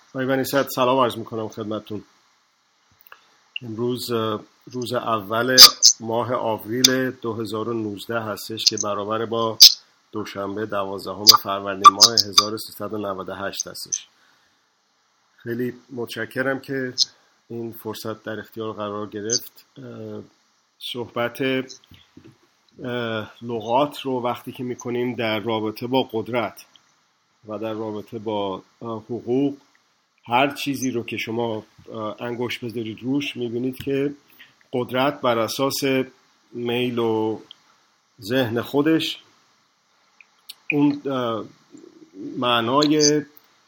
آقای بنی صدر سلام عرض میکنم خدمتتون. امروز روز اول ماه آوریل 2019 هستش که برابر با دوشنبه 12 فروردین ماه 1398 هستش. خیلی متشکرم که این فرصت در اختیار قرار گرفت. صحبت لغات رو وقتی که میکنیم در رابطه با قدرت و در رابطه با حقوق، هر چیزی رو که شما انگشت بذارید روش میبینید که قدرت بر اساس میل و ذهن خودش اون معنای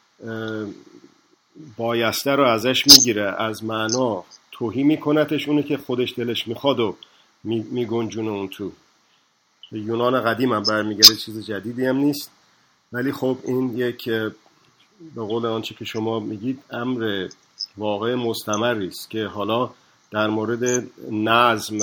بایسته رو ازش میگیره، از معنا توهی میکنتش، اونه که خودش دلش میخواد و میگنجونه اون تو. یونان قدیم هم برمیگرده، چیز جدیدی هم نیست، ولی خب این یک به قول آنچه که شما میگید امر واقع مستمری است که حالا در مورد نظم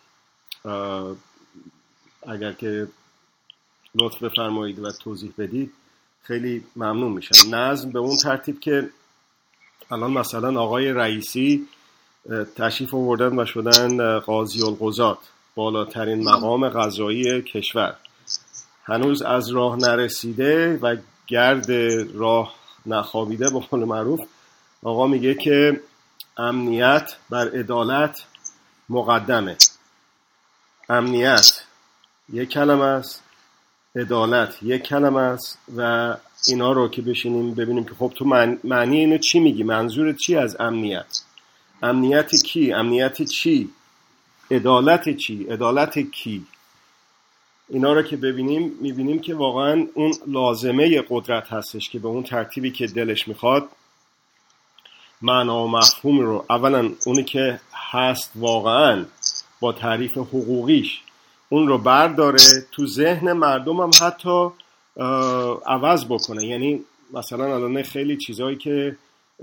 اگر که لطف بفرمایید و توضیح بدید خیلی ممنون میشم. نظم به اون ترتیب که الان مثلا آقای رئیسی تشریف آوردن و شدن قاضی القضات، بالاترین مقام قضایی کشور، هنوز از راه نرسیده و گرد راه نخوابیده به قول معروف. آقا میگه که امنیت بر عدالت مقدمه. امنیت یک کلمه است، عدالت یک کلمه است و اینا رو که بشینیم ببینیم که خب تو معنی اینو چی میگی، منظورت چی از امنیت؟ امنیت کی؟ امنیت چی؟ عدالت چی؟ عدالت کی؟ اینا رو که ببینیم میبینیم که واقعا اون لازمه قدرت هستش که به اون ترتیبی که دلش میخواد معنا و مفهوم رو، اولا اونی که هست واقعا با تعریف حقوقیش، اون رو برداره تو ذهن مردم هم حتی عوض بکنه. یعنی مثلا الان خیلی چیزایی که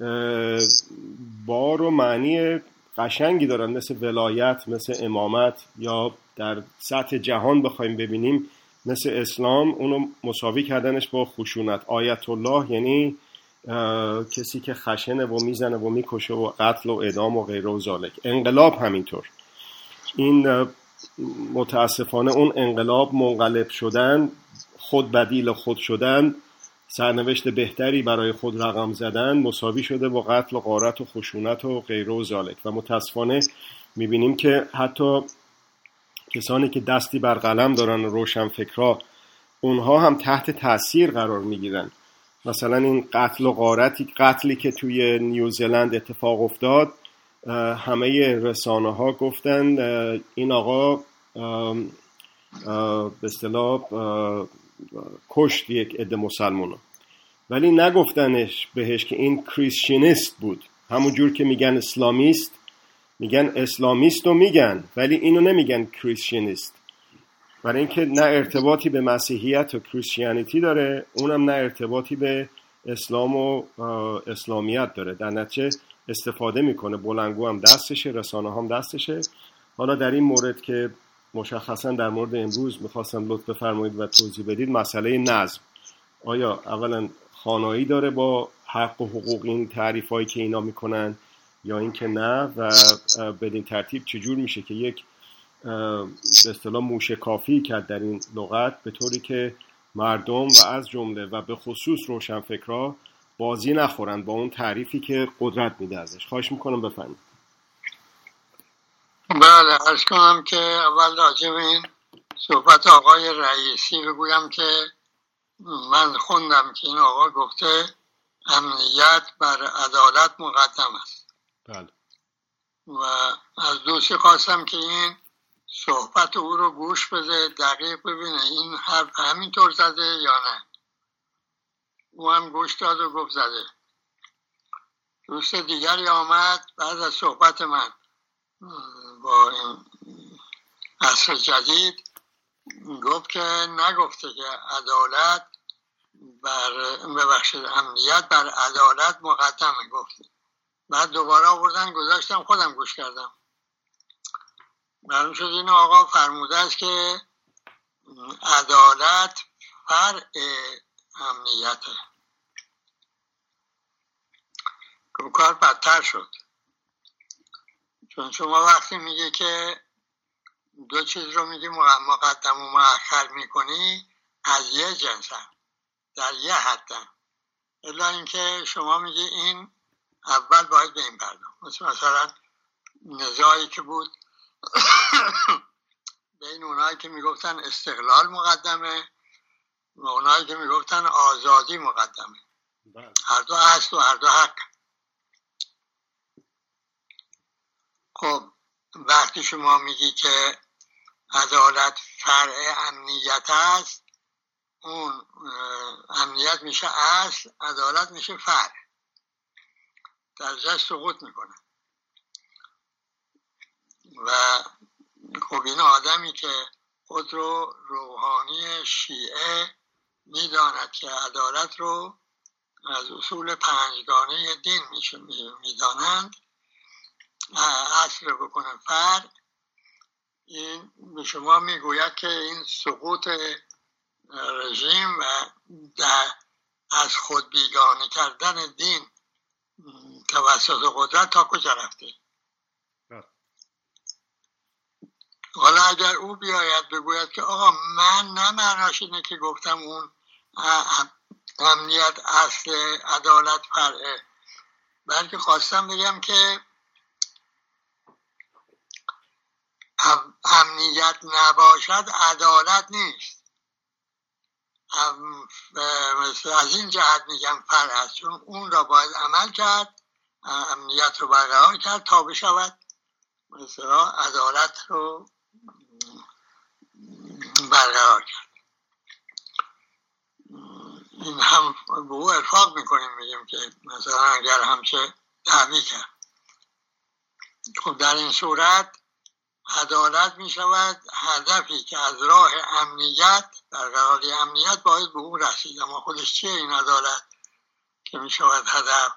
بار و معنی قشنگی دارن، مثل ولایت، مثل امامت، یا در سطح جهان بخوایم ببینیم مثل اسلام، اونو مساوی کردنش با خشونت. آیت الله یعنی کسی که خشنه و میزنه و میکشه و قتل و اعدام و غیره و ذالک. انقلاب همینطور. این متاسفانه اون انقلاب منقلب شدن، خود بدیل خود شدن، سرنوشت بهتری برای خود رقم زدن مساوی شده با قتل و غارت و خشونت و غیره و ذالک. و متاسفانه میبینیم که حتی کسانی که دستی بر قلم دارن و روشنفکرها، اونها هم تحت تاثیر قرار میگیرن. مثلا این قتل و غارتی، قتلی که توی نیوزلند اتفاق افتاد، همه رسانه ها گفتن این آقا به اصطلاح کشت یک عده مسلمانو، ولی نگفتنش بهش که این کریسچینیست بود. همون جور که میگن اسلامیست، میگن اسلامیست رو میگن، ولی اینو نمیگن کریسچینیست، برای اینکه نه ارتباطی به مسیحیت و کریسچیانیتی داره، اونم نه ارتباطی به اسلام و اسلامیت داره. در نتیجه استفاده میکنه، بلندگو هم دستشه، رسانه هم دستشه. حالا در این مورد که مشخصا در مورد امروز میخواستم لطف بفرمایید و توضیح بدید، مسئله نظم آیا اولا خانایی داره با حق و حقوق این تعریفایی که اینا میکنن یا اینکه نه، و بدین ترتیب چجور میشه که یک به اصطلاح موشکافی کرد در این لغت، به طوری که مردم و از جمله و به خصوص روشنفکرها بازی نخورن با اون تعریفی که قدرت میده ازش. خواهش میکنم بفرمایید. بله، عرض کنم که اول راجع به این صحبت آقای رئیسی بگویم که من خوندم که این آقا گفته امنیت بر عدالت مقدم است. بله. و از دوستی خواستم که این صحبت او رو گوش بده، دقیق ببینه این حرف همینطور زده یا نه. او هم گوش داد و گفت زده. دوست دیگری آمد بعد از صحبت من با این عصر جدید، گفت که نگفته که عدالت ببخشید امنیت بر عدالت مقدمه گفته. بعد دوباره آوردن گذاشتم، خودم گوش کردم، معلوم شد این آقا فرموده است که عدالت فرع امنیته. کار بدتر شد. چون شما وقتی میگی که دو چیز رو میگی مقدم و مؤخر میکنی، از یه جنسن، در یه حدن، الا اینکه شما میگی این اول باید به این پرداخت. مثلا نزاعی که بود بین اونایی که میگفتن استقلال مقدمه و اونایی که میگفتن آزادی مقدمه. هر دو هست و هر دو حق. خب وقتی شما میگی که عدالت فرع امنیت است، اون امنیت میشه اصل، عدالت میشه فرع، درجه سقوط میکنه. و خب این آدمی که خود رو روحانی شیعه میداند که عدالت رو از اصول پنجگانه دین میدانند، اصل رو بکنه فرع، این به شما میگوید که این سقوط رژیم و از خود بیگانه کردن دین توسط قدرت تا کجا رفته. حالا اگر او بیاید بگوید که آقا من نه معناش اینه که گفتم اون امنیت اصل عدالت فرعه، بلکه خواستم بگم که امنیت نباشد عدالت نیست. مثل از این جهت میگم فرع است، چون اون را باید عمل کرد، امنیت رو برقرار کرد تا بشود مثلا عدالت رو برقرار کرد. این هم به او ارفاق میکنیم، میگیم که مثلا اگر همچه دعوی کرد، خب در این صورت عدالت میشود هدفی که از راه امنیت، برقراری امنیت باید به اون رسید. اما خودش چیه این عدالت که میشود هدف؟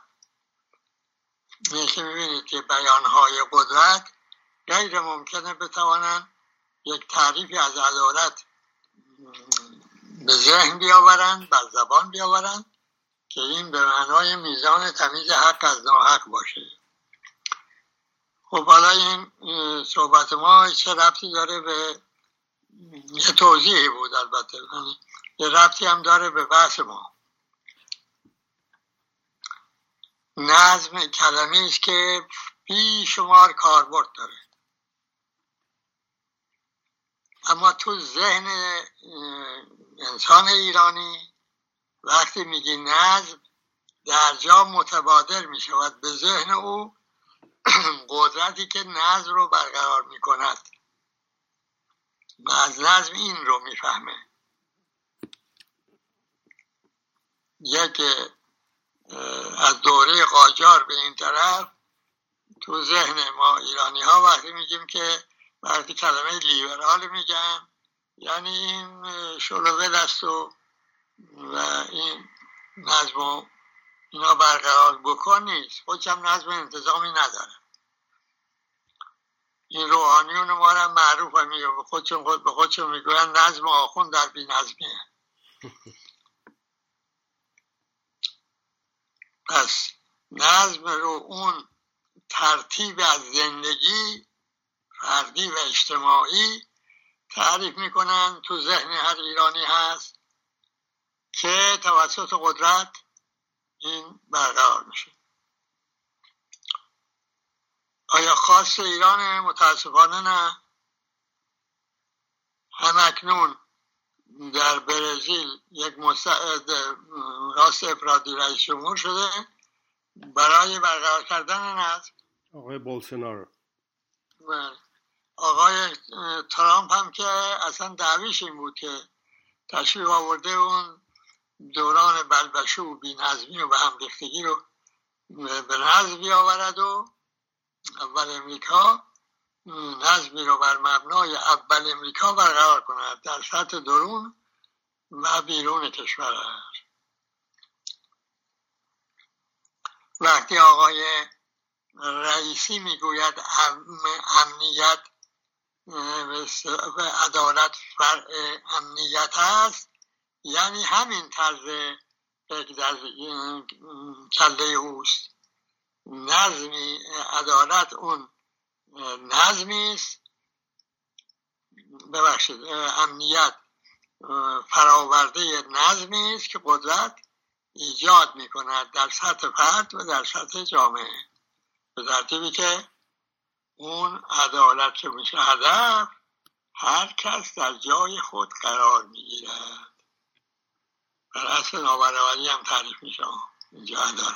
که میبینید که بیانهای قدرت غیر ممکنه بتوانند یک تعریفی از عدالت به ذهن بیاورند، بر زبان بیاورند که این به معنای میزان تمیز حق از ناحق باشه. خب حالا این صحبت ما چه ربطی داره به یه توضیحی بود، البته یه ربطی هم داره به بحث ما. نظم کلمه‌ای است که بیشمار کاربرد داره، اما تو ذهن انسان ایرانی وقتی میگی نظم، در جا متبادر میشود به ذهن او قدرتی که نظم رو برقرار میکند و از نظم این رو میفهمه. یک از دوره قاجار به این طرف تو ذهن ما ایرانی ها وقتی میگیم که وقتی کلمه لیبرال میگن یعنی این شلوغه دست و این نظم و اینا برقرار بکن نیست، خودشم نظم انتظامی نداره. این روحانیون ما را معروف هم میگه، به خودشون میگوین نظم آخوند در بی نظمیه. پس نظم رو اون ترتیب از زندگی فردی و اجتماعی تعریف میکنن تو ذهن هر ایرانی هست که توسط قدرت این برقرار میشه. آیا خاص ایران؟ متاسفانه نه. همکنون در برزیل یک راست افرادی رئیس جمهور شده برای برقرار کردن نظم، آقای بولسونارو. آقای ترامپ هم که اصلا دعویش این بود که تشریف آورده اون دوران بلبشو و بی‌نظمی و به هم ریختگی رو به نظم بیاورد و اول امریکا نظمی رو بر مبنای اول امریکا برقرار کند در سطح درون و بیرون کشور. وقتی آقای رئیسی میگوید امنیت و عدالت فرع امنیت هست، یعنی همین طرز فکر در کله اوست نظمی، عدالت اون نظمی است، ببخشید امنیت فراورده نظمی است که قدرت ایجاد میکند در سطح فرد و در سطح جامعه، به ترتیبی که اون عدالت که میشه هدف، هر کس در جای خود قرار میگیرد. بر اصل نابرابری هم تعریف میشه اینجا عدالت.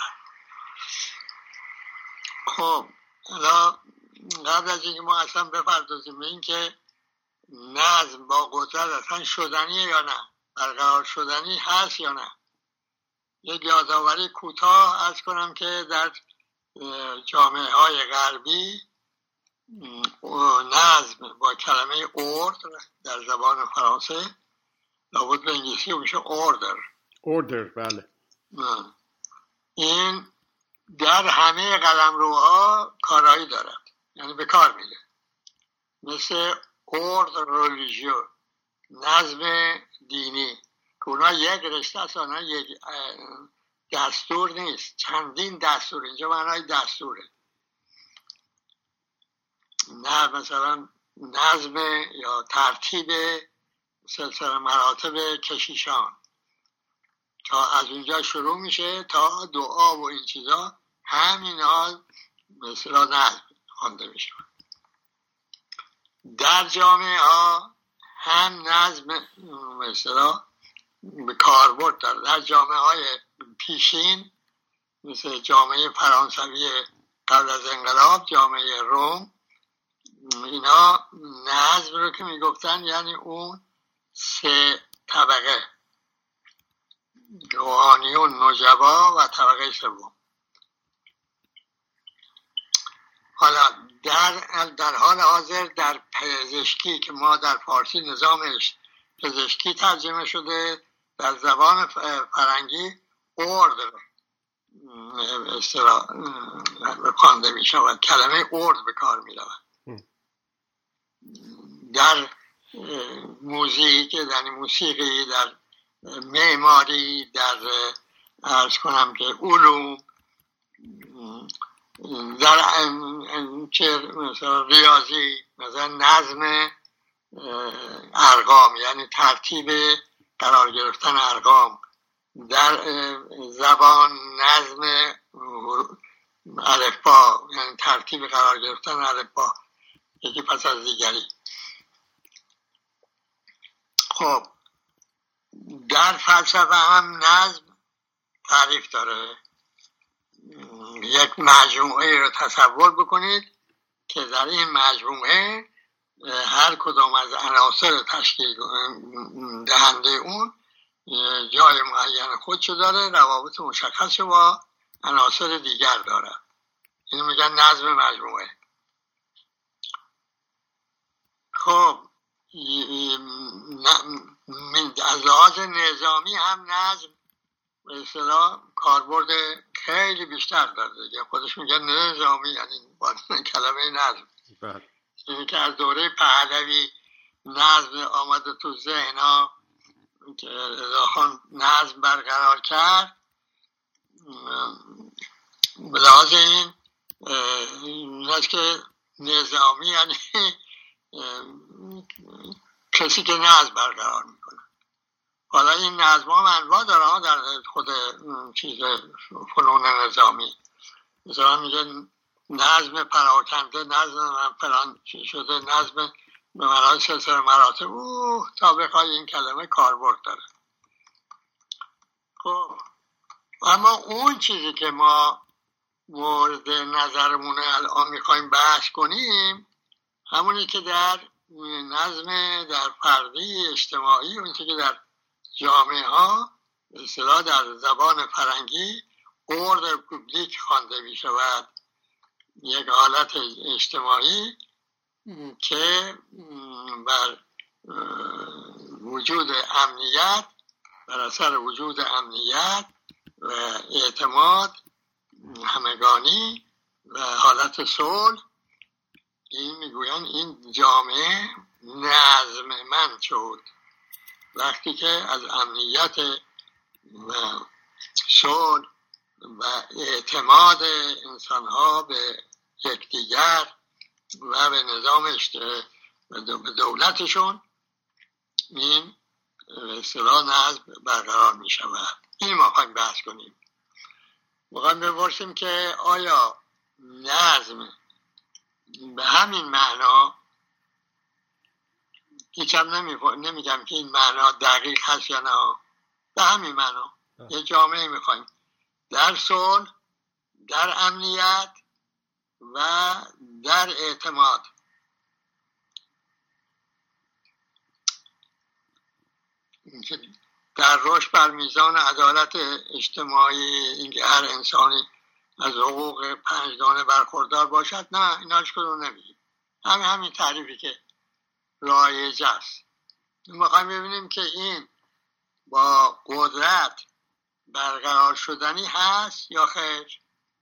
خب حالا قبل از اینکه ما اصلا بپردازیم به این که نظم با قدرت اصلا شدنیه یا نه، برقرار شدنی هست یا نه، یک یادآوری کوتاه عرض کنم که در جامعه های غربی نظم با کلمه order در زبان فرانسه، لابد به انگلیسی میشه order. بله. این در همه قلمروها کارایی دارد، یعنی به کار میره، مثل order religieux، نظم دینی، که اونا یک رشته است، اونا یک دستور نیست، چندین دستور. اینجا معنای دستوره. نه مثلا نظم یا ترتیب سلسله مراتب کشیشان تا از اونجا شروع میشه تا دعا و این چیزا، همینها مثلا نظم خوانده میشه. در جامعه ها هم نظم مثلا به کاربرد داره. در جامعه های پیشین مثل جامعه فرانسوی قبل از انقلاب، جامعه روم، اینا نظم رو که میگفتن یعنی اون 3 طبقه، روحانیون، نجبا و طبقه سوم. حالا در حال حاضر در پزشکی که ما در فارسی نظامش پزشکی ترجمه شده، در زبان فرنگی order خوانده می شود، کلمه order به کار می رود. در موسیقی، در معماری، در عرض کنم که علوم، در مثلا ریاضی، مثلا نظم ارقام یعنی ترتیب قرار گرفتن ارقام، در زبان نظم الفبا یعنی ترتیب قرار گرفتن الفبا، یکی پس از دیگری. خب در فلسفه هم نظم تعریف داره. یک مجموعه رو تصور بکنید که در این مجموعه هر کدام از عناصر تشکیل دهنده اون جای معین خودشو داره، روابط مشخص با عناصر دیگر داره. اینو میگن نظم مجموعه. خب از لحاظ نظامی هم نظم به اصطلاح کاربرد خیلی بیشتر داره دیگه. خودش میگه نظامی، یعنی با کلمه نظم. اینی که از دوره پهلوی نظم آمده تو ذهن ها که رضا خان نظم برقرار کرد، به لحاظ این است که نظامی یعنی کسی که نظم برقرار میکنه. حالا این نظم ها انواع داره در خود چیز فنون نظامی. مثلا میگه نظم پراکنده، نظم فلان شده، نظم به معنای سلسله مراتب، تا بخوای این کلمه کاربرد داره. خب اما اون چیزی که ما مورد نظرمونه الان میخوایم بحث کنیم، همونی که در نظم در فردی اجتماعی، اون که در جامعه ها به اصطلاح در زبان فرنگی اوردر پوبلیک خوانده می شود، یک حالت اجتماعی که بر وجود امنیت، بر اثر وجود امنیت و اعتماد همگانی و حالت صلح، این میگوین این جامعه نظممند شد وقتی که از امنیت و صلح و اعتماد انسان ها به یکدیگر و به نظام به دولتشون این اصطلاح نظم برقرار می شود. این ما خواهیم بحث کنیم. میخوایم بپرسیم که آیا نظم به همین معنا، هیچم نمیگم که این معنا دقیق هست یا نه، به همین معنا یه جامعه میخوایم در صلح، در امنیت و در اعتماد. در رشد بر میزان عدالت اجتماعی، اینکه هر انسانی از حقوق پنجگانه برخوردار باشد، نه ایناش کدوم نمیگیم. همین تعریفی که رایج است. میخوایم ببینیم که این با قدرت برقرار شدنی هست یا خیر،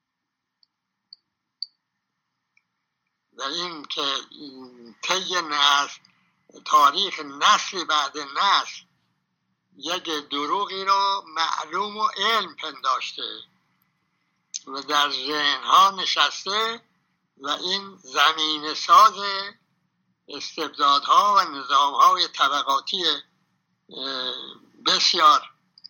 و این که طی تاریخ نسلی بعد نسل یک دروغی رو معلوم و علم پنداشته و در ذهنها نشسته و این زمین ساز استبدادها و نظامهای طبقاتی بسیار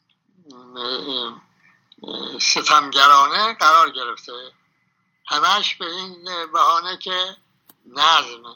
ستمگرانه قرار گرفته، همش به این بهانه که نظم.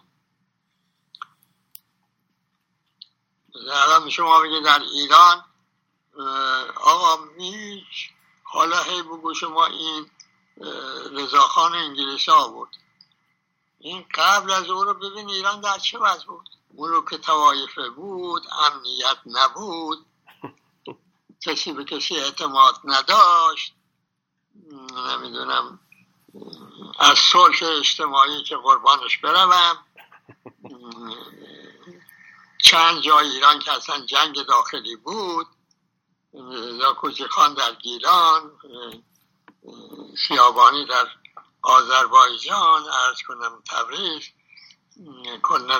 الان شما بگید در ایران آقا حالا هی بگو شما این رضاخان انگلیسی آورد، این قبل از او رو ببین ایران در چه وضع بود. اون رو که طوایفه بود، امنیت نبود، کسی به کسی اعتماد نداشت، نمیدونم از صلح اجتماعی که قربانش بروم، چند جای ایران که اصلا جنگ داخلی بود، زاکوزی خان در گیلان، خیابانی در آذربایجان، عرض کنم تبریز، کنل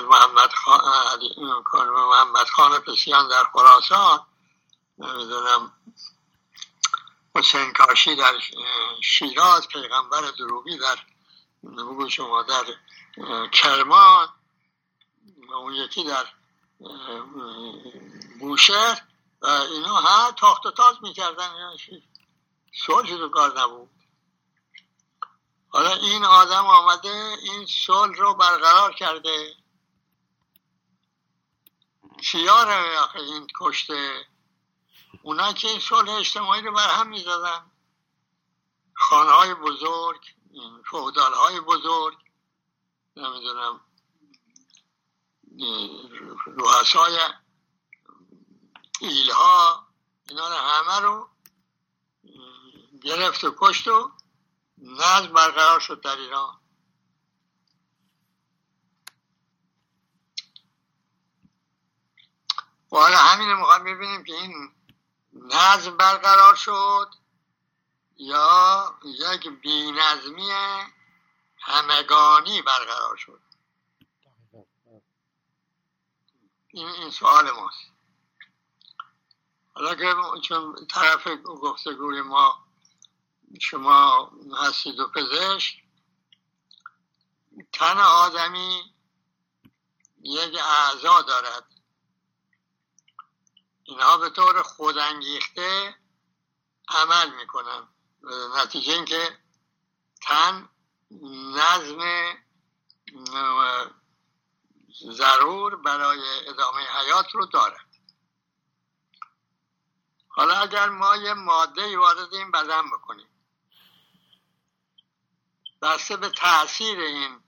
محمد خان پسیان در خراسان، نمیدونم حسین کاشی در شیراز، پیغمبر دروغی در بگو شما در کرمان، اون یکی در بوشهر، و اینا ها تاخت و تاز میکردن، صلحی رو کار نبود. حالا این آدم آمده این صلح رو برقرار کرده، کیاره آخه این کشته؟ اونا که این صلح اجتماعی رو برهم میزدن، خانه های بزرگ، فئودال های بزرگ، نمیدونم رؤسای ایلها، اینا رو همه رو گرفت و کشت و نظم برقرار شد در ایران. و حالا همین رو میخوایم ببینیم که این نظم برقرار شد یا یک بی‌نظمی همگانی برقرار شد. این سوال ماست. حالا که چون طرف گفتگوی ما شما هستید و پزشک، تن آدمی یک اعضا دارد، اینها به طور خودانگیخته عمل میکنن، نتیجه این که تن نظم ضرور برای ادامه حیات رو دارد. حالا اگر ما یه ماده وارد این بدن بکنیم، بسته به تأثیر این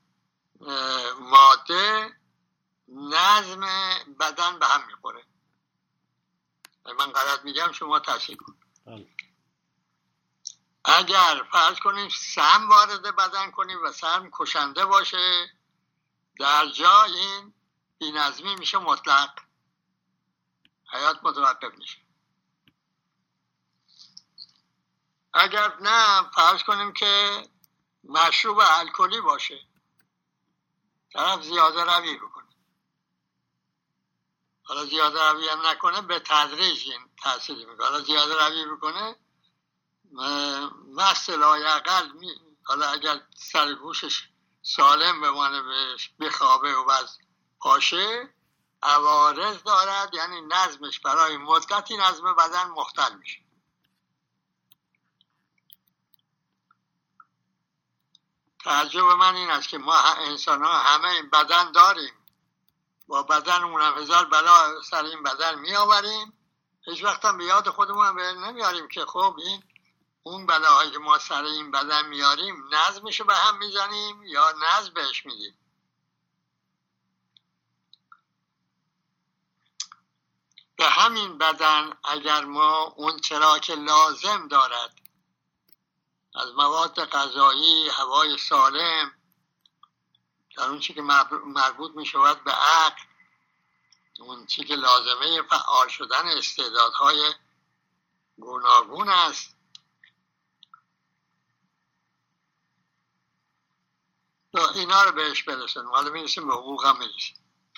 ماده نظم بدن به هم میخوره. من غلط میگم شما تصحیح کن. اگر فرض کنیم سم وارد بدن کنیم و سم کشنده باشه، در جا این بی‌نظمی میشه مطلق، حیات متوقف میشه. اگر نه فرض کنیم که مشروب الکلی باشه، طرف زیاده روی بکنه، حالا زیاده روی هم نکنه به تدریج این تأثیر میکنه، حالا زیاده روی بکنه مست لایعقل حالا اگر سرگوشش سالم بمانه بخوابه و بعد پاشه عوارض دارد، یعنی نظمش برای مدتی نظم بدن مختل میشه. تعجب من این است که ما انسان ها همه این بدن داریم، با بدنمون هم هزار بلا سر این بدن می آوریم، هیچ وقت هم به یاد خودمون هم نمیاریم که خب این اون بلاهایی که ما سر این بدن میاریم نظمشو به هم میزنیم یا نظم بهش میدیم. به همین بدن اگر ما اون چرا که لازم دارد از مواد غذایی، هوای سالم، در اون چی که مربوط می شود به عقل، اون چی که لازمه فعال شدن استعدادهای گوناگون است، اینا رو بهش برسونیم. حالا میرسیم به حقوق هم میرسیم.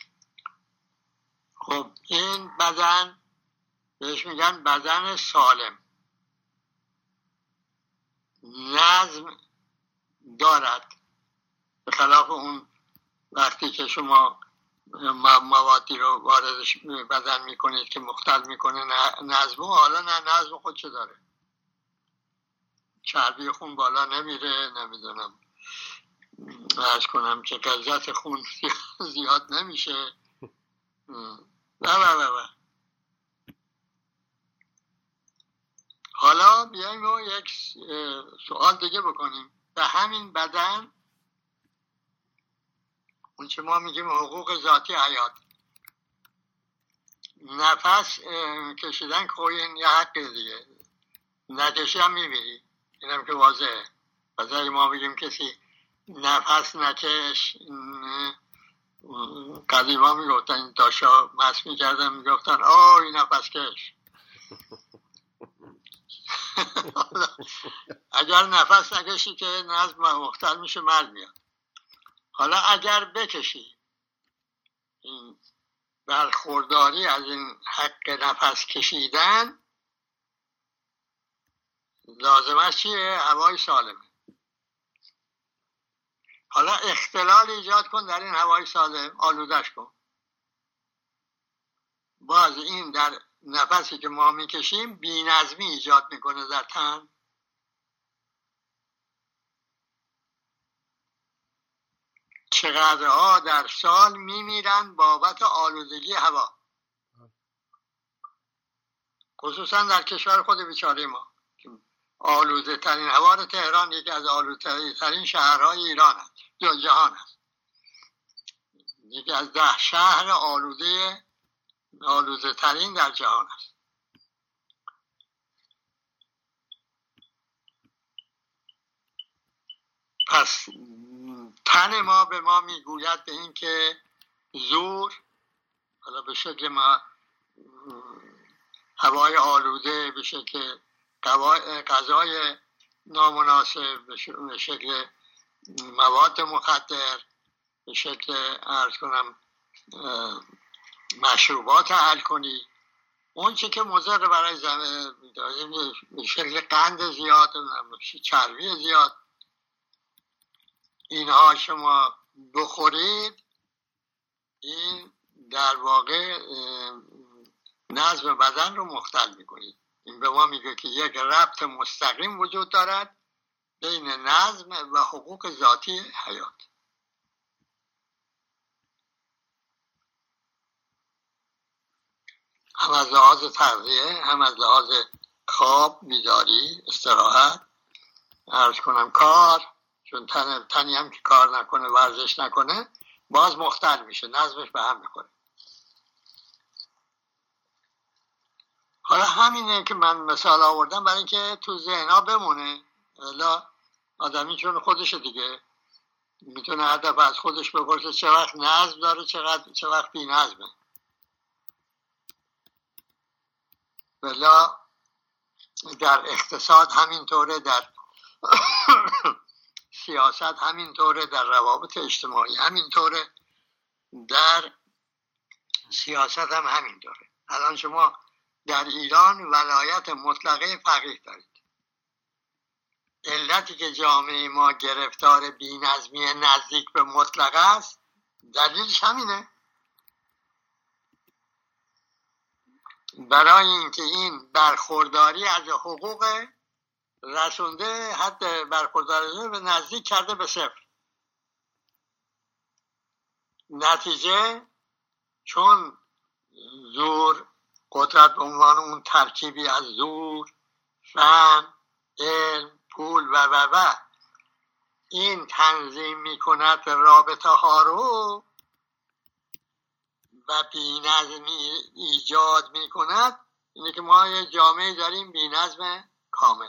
خب این بدن بهش میگن بدن سالم، نظم دارد، به خلاف اون وقتی که شما موادی رو وارد بدن میکنید که مختل میکنه نظم، حالا نه نظم خودشو داره، چربی خون بالا نمیره، نمیدونم عرض کنم که غلظت خون زیاد نمیشه و حالا بیاییم و یک سوال دیگه بکنیم. به همین بدن اون چه ما میگیم حقوق ذاتی حیات، نفس کشیدن خوی یه حق دیگه، نکشی هم میمیری، اینم که واضحه. پس اگه ما بگیم کسی نفس نکش، قدیما میگفتن این داشا مس میکردن میگفتن این نفس کش. اگر نفس نکشی که نظم مختل میشه، مرگ میاد. حالا اگر بکشی، این برخورداری از این حق نفس کشیدن لازمش چیه؟ هوای سالمه. حالا اختلال ایجاد کن در این هوای سالم، آلودش کن. باز این در نفسی که ما میکشیم بی نظمی ایجاد میکنه در تن. چقدرها در سال میمیرن بابت آلودگی هوا، خصوصا در کشور خود بیچاره ما. آلوده ترین هوا رو تهران یکی از آلوده ترین شهرهای ایران است یا جهان است. یکی از 10 شهر آلوده ترین در جهان است. پس تن ما به ما میگوید به این که زور، حالا به شکل ما هوای آلوده، به شکل غذای نامناسب، به شکل مواد مخدر، به شکل عرض کنم مشروبات الکلی، اون چه که مضر برای زمین، به شکل قند زیاد، چربی زیاد، اینها شما بخورید، این در واقع نظم بدن رو مختل میکنید. این به ما میگه که یک ربط مستقیم وجود دارد بین نظم و حقوق ذاتی حیات. هم از لحاظ تغذیه، هم از لحاظ خواب، بیداری، استراحت، عرض کنم کار، چون تنی هم که کار نکنه، ورزش نکنه، باز مختل میشه، نظمش به هم میخوره. حالا همینه که من مثال آوردم برای اینکه تو ذهنها بمونه. حالا آدمی چون خودشه دیگه، میتونه هدف از خودش بپرسه چه وقت نظم داره، چه وقت بی نظمه. ولی در اقتصاد همینطوره، در سیاست همینطوره، در روابط اجتماعی همینطوره، در سیاست هم همینطوره. الان شما در ایران ولایت مطلقه فقیه دارید. علتی که جامعه ما گرفتار بی‌نظمی نزدیک به مطلق است دلیلش همینه. برای اینکه این برخورداری از حقوق رسونده حد برخورداری به نزدیک کرده به صفر. نتیجه چون زور، قدرت به عنوان اون ترکیبی از زور، فن، علم، پول و این تنظیم میکند رابطه ها رو و بی‌نظمی ایجاد میکند. اینه که ما یه جامعه داریم بی‌نظم کامل.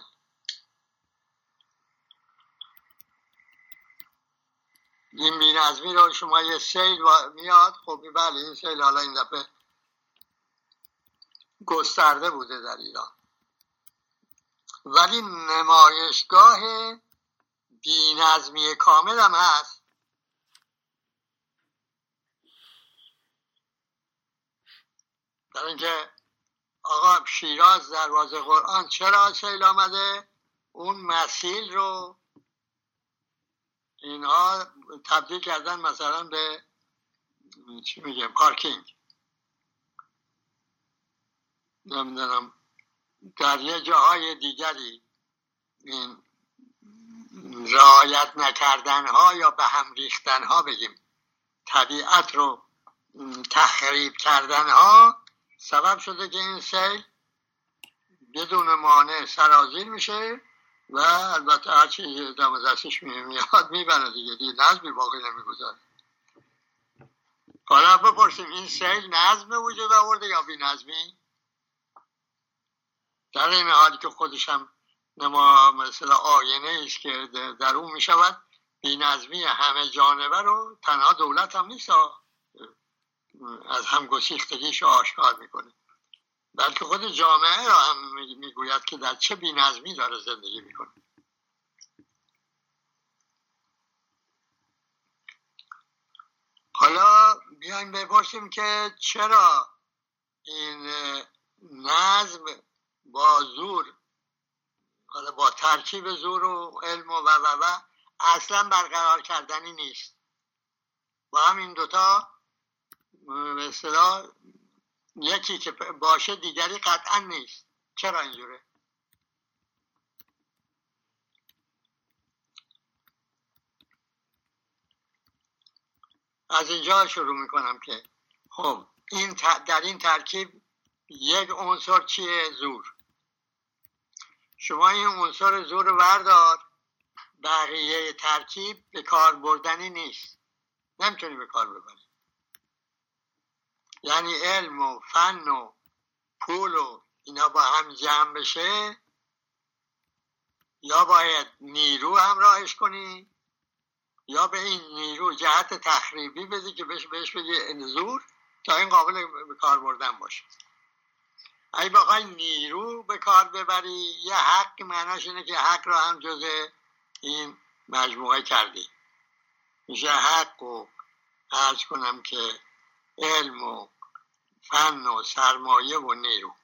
این بی‌نظمی رو شما یه سیل میاد، خب بله این سیل حالا این دفعه گسترده بوده در ایران، ولی نمایشگاه بی‌نظمی کامل هم هست. در اینکه آقا شیراز دروازه قرآن چرا سیل آمده؟ اون مسیل رو اینها تبدیل کردن مثلا به چی میگه پارکینگ. نمیدونم در یه جاهای دیگری این رعایت نکردن ها یا به هم ریختن ها، بگیم طبیعت رو تخریب کردن ها، سبب شده که این سیل بدون مانع سرازیر میشه و البته هرچی دم دستش میاد میبره دیگه نظمی باقی نمیگذاره. حالا بپرسیم این سیل نظم وجود آورده یا بی نظمی؟ در این حالی که خودش هم نما مثل آینه ایست که در اون میشود بی نظمی همه جانبه رو تنها دولت هم نیست از هم گسیختگیش آشکار میکنه، بلکه خود جامعه را هم میگوید که در چه بی نظمی داره زندگی میکنه. حالا بیایم بپرسیم که چرا این نظم با زور، حالا با ترکیب زور و علم و اصلا برقرار کردنی نیست. با همین دوتا به اصطلاح یکی که باشه دیگری قطعا نیست. چرا اینجوره؟ از اینجا شروع میکنم که خب این در این ترکیب یک عنصر چیه؟ زور. شما این عنصر زور رو بردار، بقیه ترکیب به کار بردنی نیست، نمیتونی به کار ببری. یعنی علم و فن و پول و اینا با هم جمع بشه، یا باید نیرو همراهش کنی یا به این نیرو جهت تخریبی بدی که بهش بگی زور تا این قابل به کار بردن باشه. اگه بخوای نیرو به کار ببری، یه حق معناش اینه که حق رو هم جزء این مجموعه کردی. میشه حق و عرض کنم که علم و فن و سرمایه و نیرو.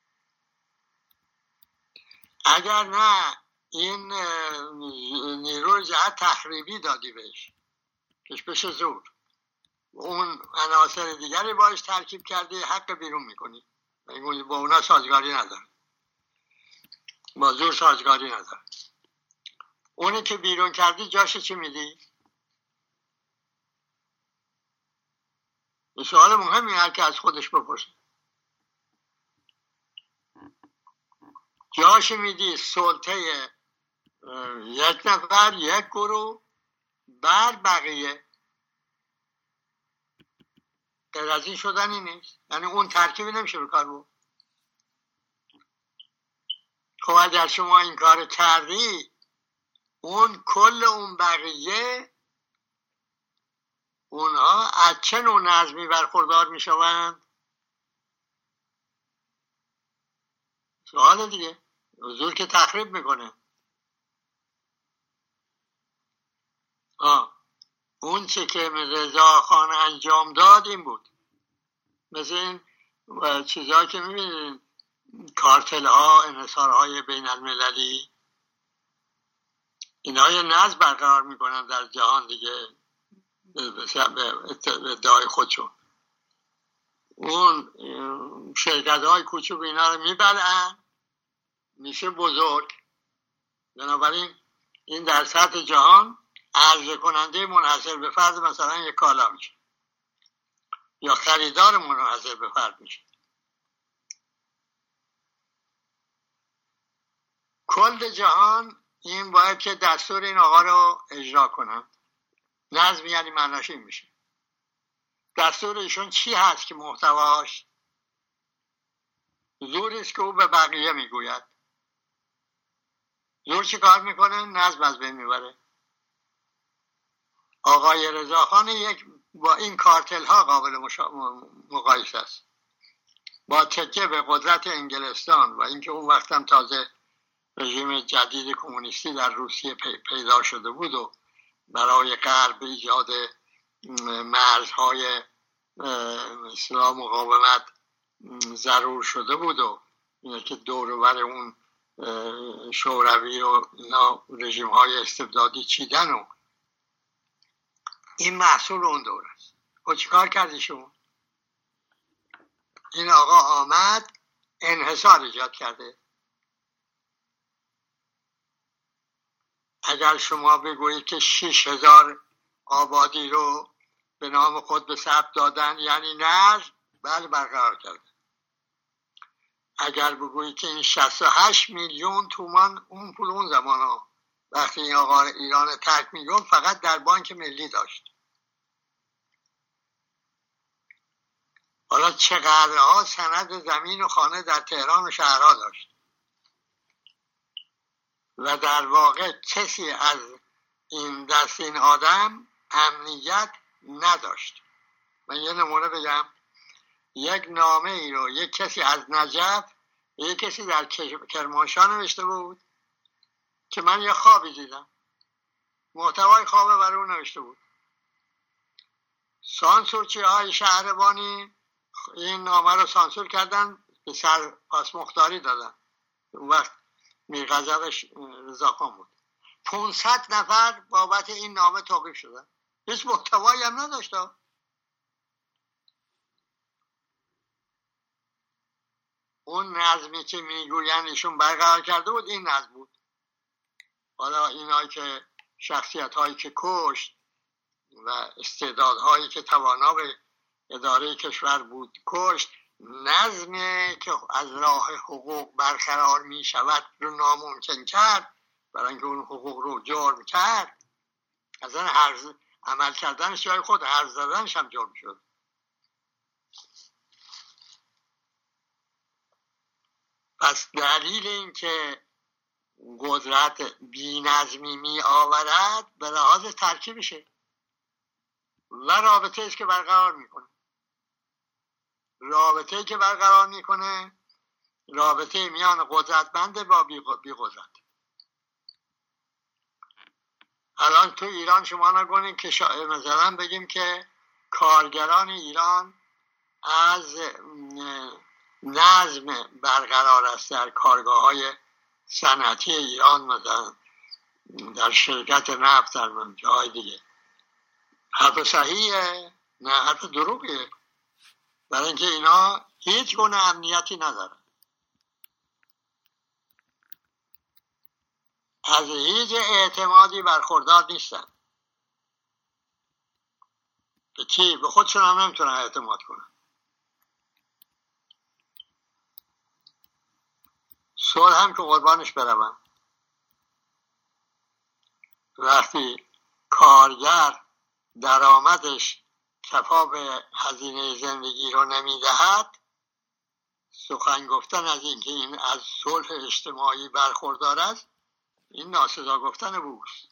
اگر نه این نیرو جهت تخریبی دادی بهش کش بشه زور، اون عناصر دیگری باش ترکیب کردی، حق بیرون میکنی، با اونا سازگاری نداره، با زور سازگاری نداره. اونی که بیرون کردی جاش چی میدی؟ این سوال مهمی هر که از خودش بپرسه. جاش میدی سلطه یک نفر، یک گروه بر بقیه. غیر از این شدنی نیست. یعنی اون ترکیبی نمیشه به کار بود. خب اگر شما این کار کردی، اون کل اون بقیه اونها از چه نوع نظمی برخوردار میشوند؟ سوال دیگه. زور که تخریب میکنه. اون چه که رضا خان انجام داد این بود. مثل این چیزهایی که میبینید، کارتل ها، انحصارهای بین المللی، اینا یه نظم برقرار میکنن در جهان دیگه به ادعای خودشون. اون شرکت های کوچک اینا رو میبلعن، میشه بزرگ. بنابراین این در سطح جهان عرضه کننده منحصر به فرد مثلا یک کالا میشه یا خریدار منحصر به فرد میشه. کل جهان این باید که دستور این آقا رو اجرا کنن. نظم یعنی معناش این میشه. دستور ایشون چی هست که محتواش زوری است که او به بقیه میگوید. زور چی کار میکنه؟ نظم از بین میبره. آقای رضاخان یک با این کارتل ها قابل مقایسه است. با تکیه به قدرت انگلستان و اینکه اون وقت هم تازه رژیم جدید کمونیستی در روسیه پیدا شده بود و برای غرب ایجاد مرزهای مثلا مقاومت ضرور شده بود و اینه که دور و بر اون شوروی و رژیم های استبدادی چیدن و این محصول اون دور است. و چیکار کردیشون؟ این آقا آمد انحصار ایجاد کرده. اگر شما بگویید که 6000 آبادی رو به نام خود به ثبت دادن یعنی نظم، بله برقرار کرده. اگر بگویید که این 68 میلیون تومان اون پول اون زمان ها وقتی این آقا ایران ترک میگفت فقط در بانک ملی داشت. حالا چقدرها سند زمین و خانه در تهران و شهرها داشت و در واقع کسی از این دست این آدم امنیت نداشت. من یه نمونه بگم. یک نامه ای رو یک کسی از نجف یک کسی در کرمانشاه نوشته بود که من یه خوابی دیدم. محتوای خواب برای اون نوشته بود. سانسورچی های شهربانی این نامه رو سانسور کردن، به سر پاس مختاری دادن. اون وقت میرغضبش رضاخان بود. 500 نفر بابت این نامه توقیف شدن. هیچ محتوایی هم نداشت. اون نظمی که میگوین ایشون برقرار کرده بود این نظم بود. حالا اینایی که شخصیت هایی که کشت و استعدادهایی که توانا به اداره کشور بود کشت، نظمی که از راه حقوق برقرار می شود رو ناممکن کرد، برای اینکه اون حقوق رو جرم کرد. از این عمل کردنش جای خود حرف زدنش هم جرم شد. پس دلیل این که قدرت بی نظمی می آورد به لحاظ ترکیبشه و رابطه است که برقرار میکنه. رابطه‌ای که برقرار میکنه رابطه میان قدرتمند با بی قدرت. الان تو ایران شما نگونید که مثلا بگیم که کارگران ایران از نظم برقرار است در کارگاه‌های صنعتی ایران، مثلا در شرکت نفت، در جای دیگه. حرف صحیحه؟ نه، حرف دروغه. برای اینکه اینا هیچ گونه امنیتی ندارن، از هیچ اعتمادی برخوردار نیستن. به کی؟ به خودشون هم نمیتونن اعتماد کنن. صلح هم که قربانش بروم. وقتی کارگر درآمدش کفا به هزینه زندگی رو نمیدهد، سخن گفتن از اینکه این از صلح اجتماعی برخوردار است، این ناسزا گفتن بوست.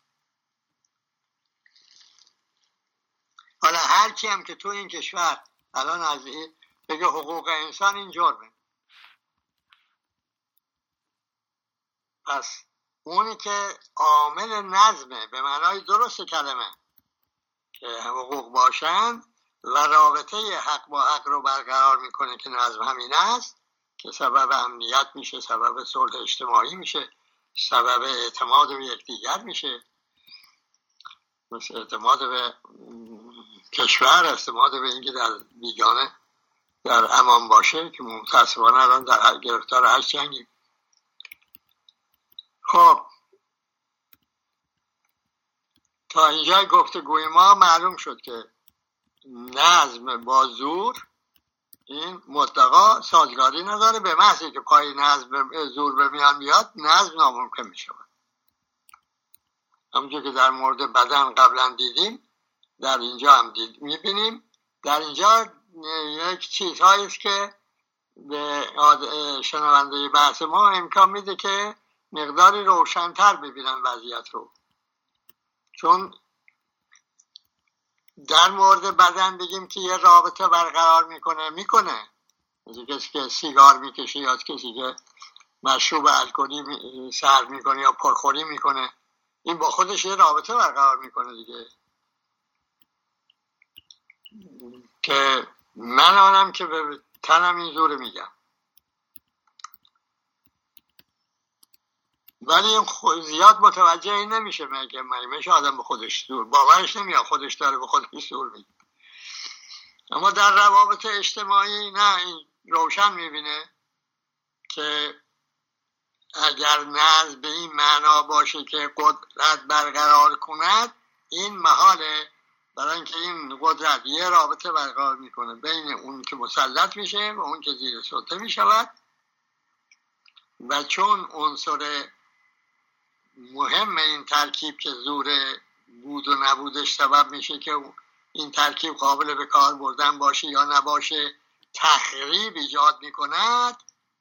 حالا هر کی هم که تو این کشور الان از این بگه حقوق انسان، این جرمه. پس اونی که عامل نظمه به معنای درست کلمه که حقوق باشن و رابطه حق با حق رو برقرار میکنه که نظم همین است که سبب امنیت میشه، سبب صلح اجتماعی میشه، سبب اعتماد به یکدیگر میشه، مثل اعتماد به کشور، اعتماد به اینکه در بیگانه در امان باشه که متاسفانه الان در گرفتار هر جنگی. خب تا اینجا گفتگوی ما معلوم شد که نظم با زور این مطلقا سازگاری نداره. به محضی که پای نظم زور به میان بیاد نظم ناممکن می شود. همونجور که در مورد بدن قبلا دیدیم در اینجا هم میبینیم. در اینجا یک چیزهایی است که به شنونده بحث ما امکان میده که مقداری روشن‌تر ببینن وضعیت رو. چون در مورد بدن بگیم که یه رابطه برقرار میکنه مثل کسی که سیگار میکشه یا کسی که مشروب الکلی سرو میکنه یا پرخوری میکنه، این با خودش یه رابطه برقرار میکنه دیگه. که من آنم که به تنم این زور میگم، ولی زیاد متوجه این نمیشه. میشه آدم به خودش زور باورش نمیاد خودش داره به خودش زور میگه. اما در روابط اجتماعی نه، این روشن میبینه که اگر نظم به این معنا باشه که قدرت برقرار کند، این محاله، برای اینکه این قدرت یه رابطه برقرار میکنه بین اون که مسلط میشه و اون که زیر سلطه میشود. و چون عنصر مهم این ترکیب که زور بود و نبودش سبب میشه که این ترکیب قابل به کار بردن باشه یا نباشه تخریب ایجاد میکند،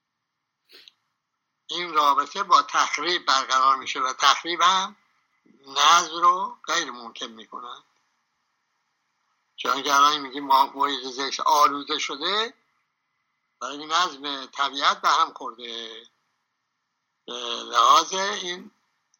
این رابطه با تخریب برقرار میشه و تخریب هم نظم رو غیر ممکن میکنه. چون که الان میگیم محیط زیست آلوده شده، برای نظم طبیعت به هم خورده. لحاظ این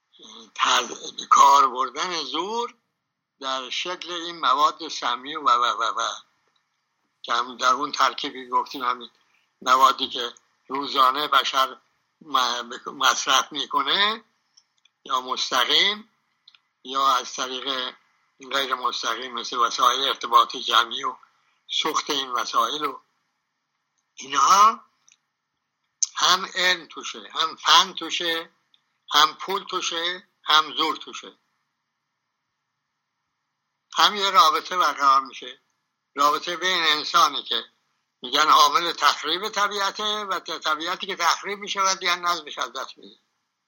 کار بردن زور در شکل این مواد سمی و که هم در اون ترکیبی گفتیم، همین موادی که روزانه بشر مصرف میکنه یا مستقیم یا از طریق غیر مستقیم مثل وسایل ارتباط جمعی و سوخت این وسایل و اینها، هم علم توشه، هم فن توشه، هم پول توشه، هم زور توشه. هم یه رابطه برقرار میشه، رابطه بین انسانی که میگن عامل تخریب طبیعته و طبیعتی که تخریب میشه و دیگه نظمش از دست میده.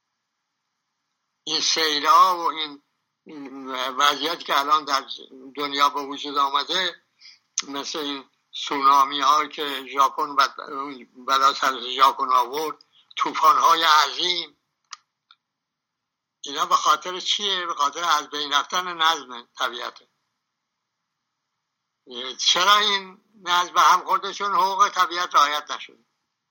این سیل‌ها و این وضعیتی که الان در دنیا به وجود آمده، مثل این سونامی ها که ژاپن بلا سر ژاپن آورد، طوفان های عظیم، اینا به خاطر چیه؟ به خاطر از بین رفتن نظم طبیعته. چرا این نظم به هم خورده؟ چون حقوق طبیعت رعایت نشده.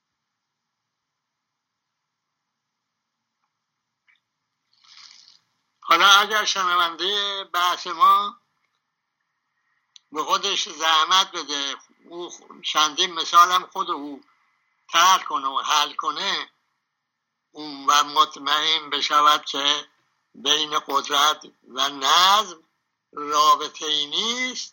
حالا اگر شنونده بحث ما به خودش زحمت بده، او چندین مثالم خود او طرح کنه و حل کنه، اون و مطمئن بشود که بین قدرت و نظم رابطه ای نیست،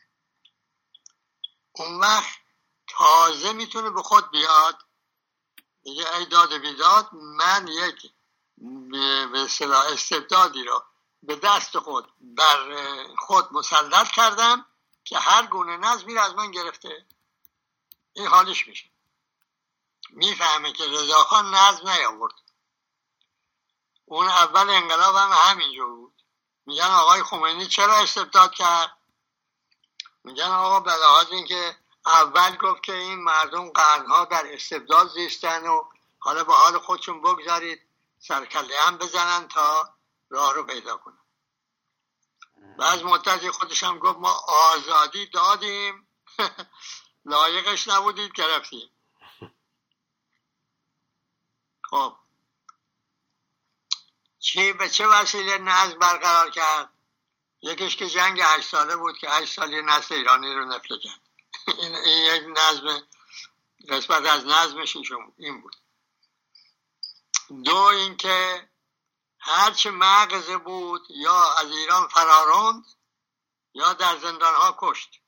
اون وقت تازه میتونه به خود بیاد دیگه ای داد بیداد، من یک به اصطلاح استبدادی را به دست خود بر خود مسلط کردم که هر گونه نظمی را از من گرفته. این حالش میشه. میفهمه که رضاخان نظم نیاورد. اون اول انقلاب هم همینجور بود. میگن آقای خمینی چرا استبداد کرد؟ میگن آقا به لحاظ اینکه اول گفت که این مردم قرنها در استبداد زیستن و حالا به حال خودشون بگذارید سرکله هم بزنن تا راه رو پیدا کنن. بعد مدتی خودش هم گفت ما آزادی دادیم لایقش نبودید گرفتیم. خب به چه وسیله نظم برقرار کرد؟ یکیش که جنگ 8 ساله بود که 8 سالی نسل ایرانی رو نفله کرد. این یک نظم، قسمت از نظمش این بود. دو اینکه هرچه مغز بود یا از ایران فراراند یا در زندانها کشت.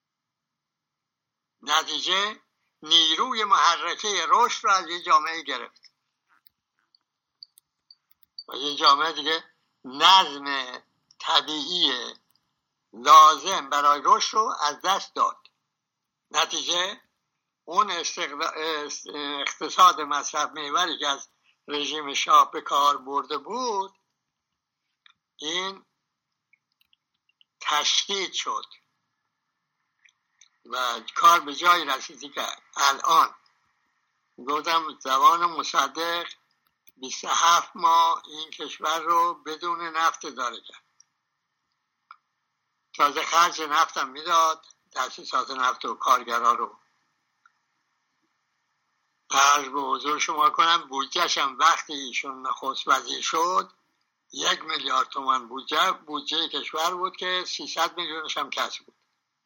نتیجه نیروی محرکه رشد را از این جامعه گرفت و این جامعه دیگه نظم طبیعی لازم برای رشد رو از دست داد. نتیجه اون اقتصاد مصرف محوری که از رژیم شاه به کار برده بود این تشدید شد و کار به جایی رسیدی که الان گفتم زبان مصدق 27 ماه این کشور رو بدون نفت داره کرد. تازه خرج نفتم میداد، تأسیسات نفت و کارگرها رو. عرض به حضور شما کنم بودجهش هم وقتی ایشون نخست وزیر شد 1 میلیارد تومان بودجه کشور بود که 300 میلیونش هم کسب بود.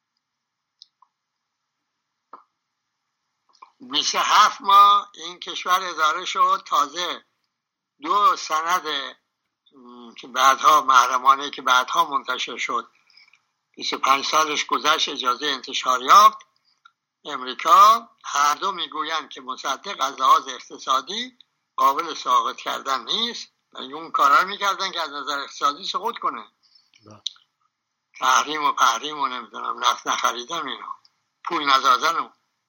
27 ماه این کشور اداره شد. تازه 2 سند که بعدها محرمانه که بعدها منتشر شد 25 سالش گذشت اجازه انتشار یافت امریکا، هر دو میگویند که مصدق از لحاظ اقتصادی قابل ساقط کردن نیست و اون کارا میکردن که از نظر اقتصادی سقوط کنه. تحریم و نمیدونم نفت نخریدن اینا، پول ندادن،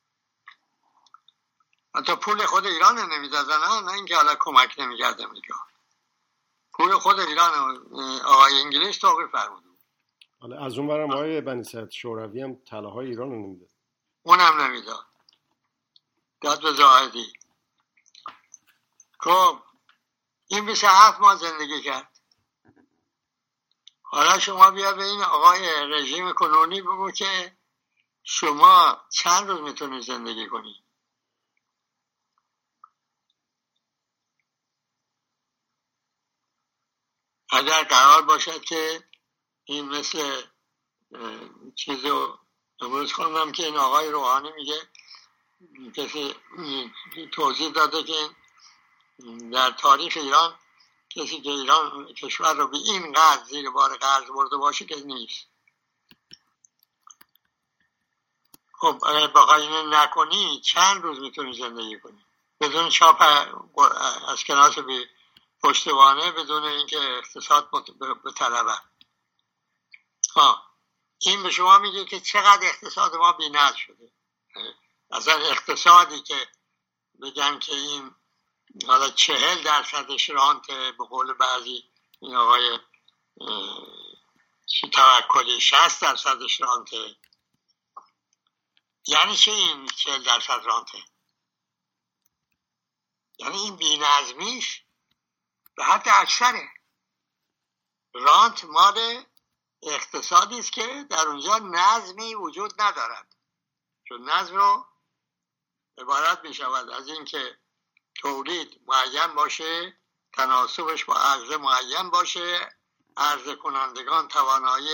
حتی پول خود ایران نمیدادن، نه اینکه حالا کمک نمیکرد امریکا. پول خود ایران آقای انگلیس توقیف فرموده. حالا از اون برم آقای بنی صدر شوروی هم طلاهای ایران رو نمیداد، اونم نمیداد، داد به زاهدی. خب این 27 ماه زندگی کرد. حالا شما بیا به این آقای رژیم کنونی بگو که شما چند روز میتونی زندگی کنی؟ اگر قرار باشد که این مثل چیزو امروز خوندم که این آقای روحانی میگه کسی توضیح داده که در تاریخ ایران کسی که ایران کشور رو به این قدر زیر بار قرض برده باشه که نیست. خب اگر بخوای اینو نکنی چند روز میتونی زندگی کنی بدون چاپ اسکناس به پشتوانه، بدون اینکه اقتصاد به طلبه. این به شما میگه که چقدر اقتصاد ما بی‌نظم شده. اصلا اقتصادی که بگن که این حالا 40% رانت به قول بعضی این آقای توکلی 60% رانته، یعنی چه این 40% رانته؟ یعنی این بی‌نظمیش به حد اکثره. رانت مال اقتصادی است که در اونجا نظمی وجود ندارد، چون نظم رو عبارت می شود از این که تولید معین باشه، تناسبش با عرضه معین باشه، عرضه کنندگان توانایی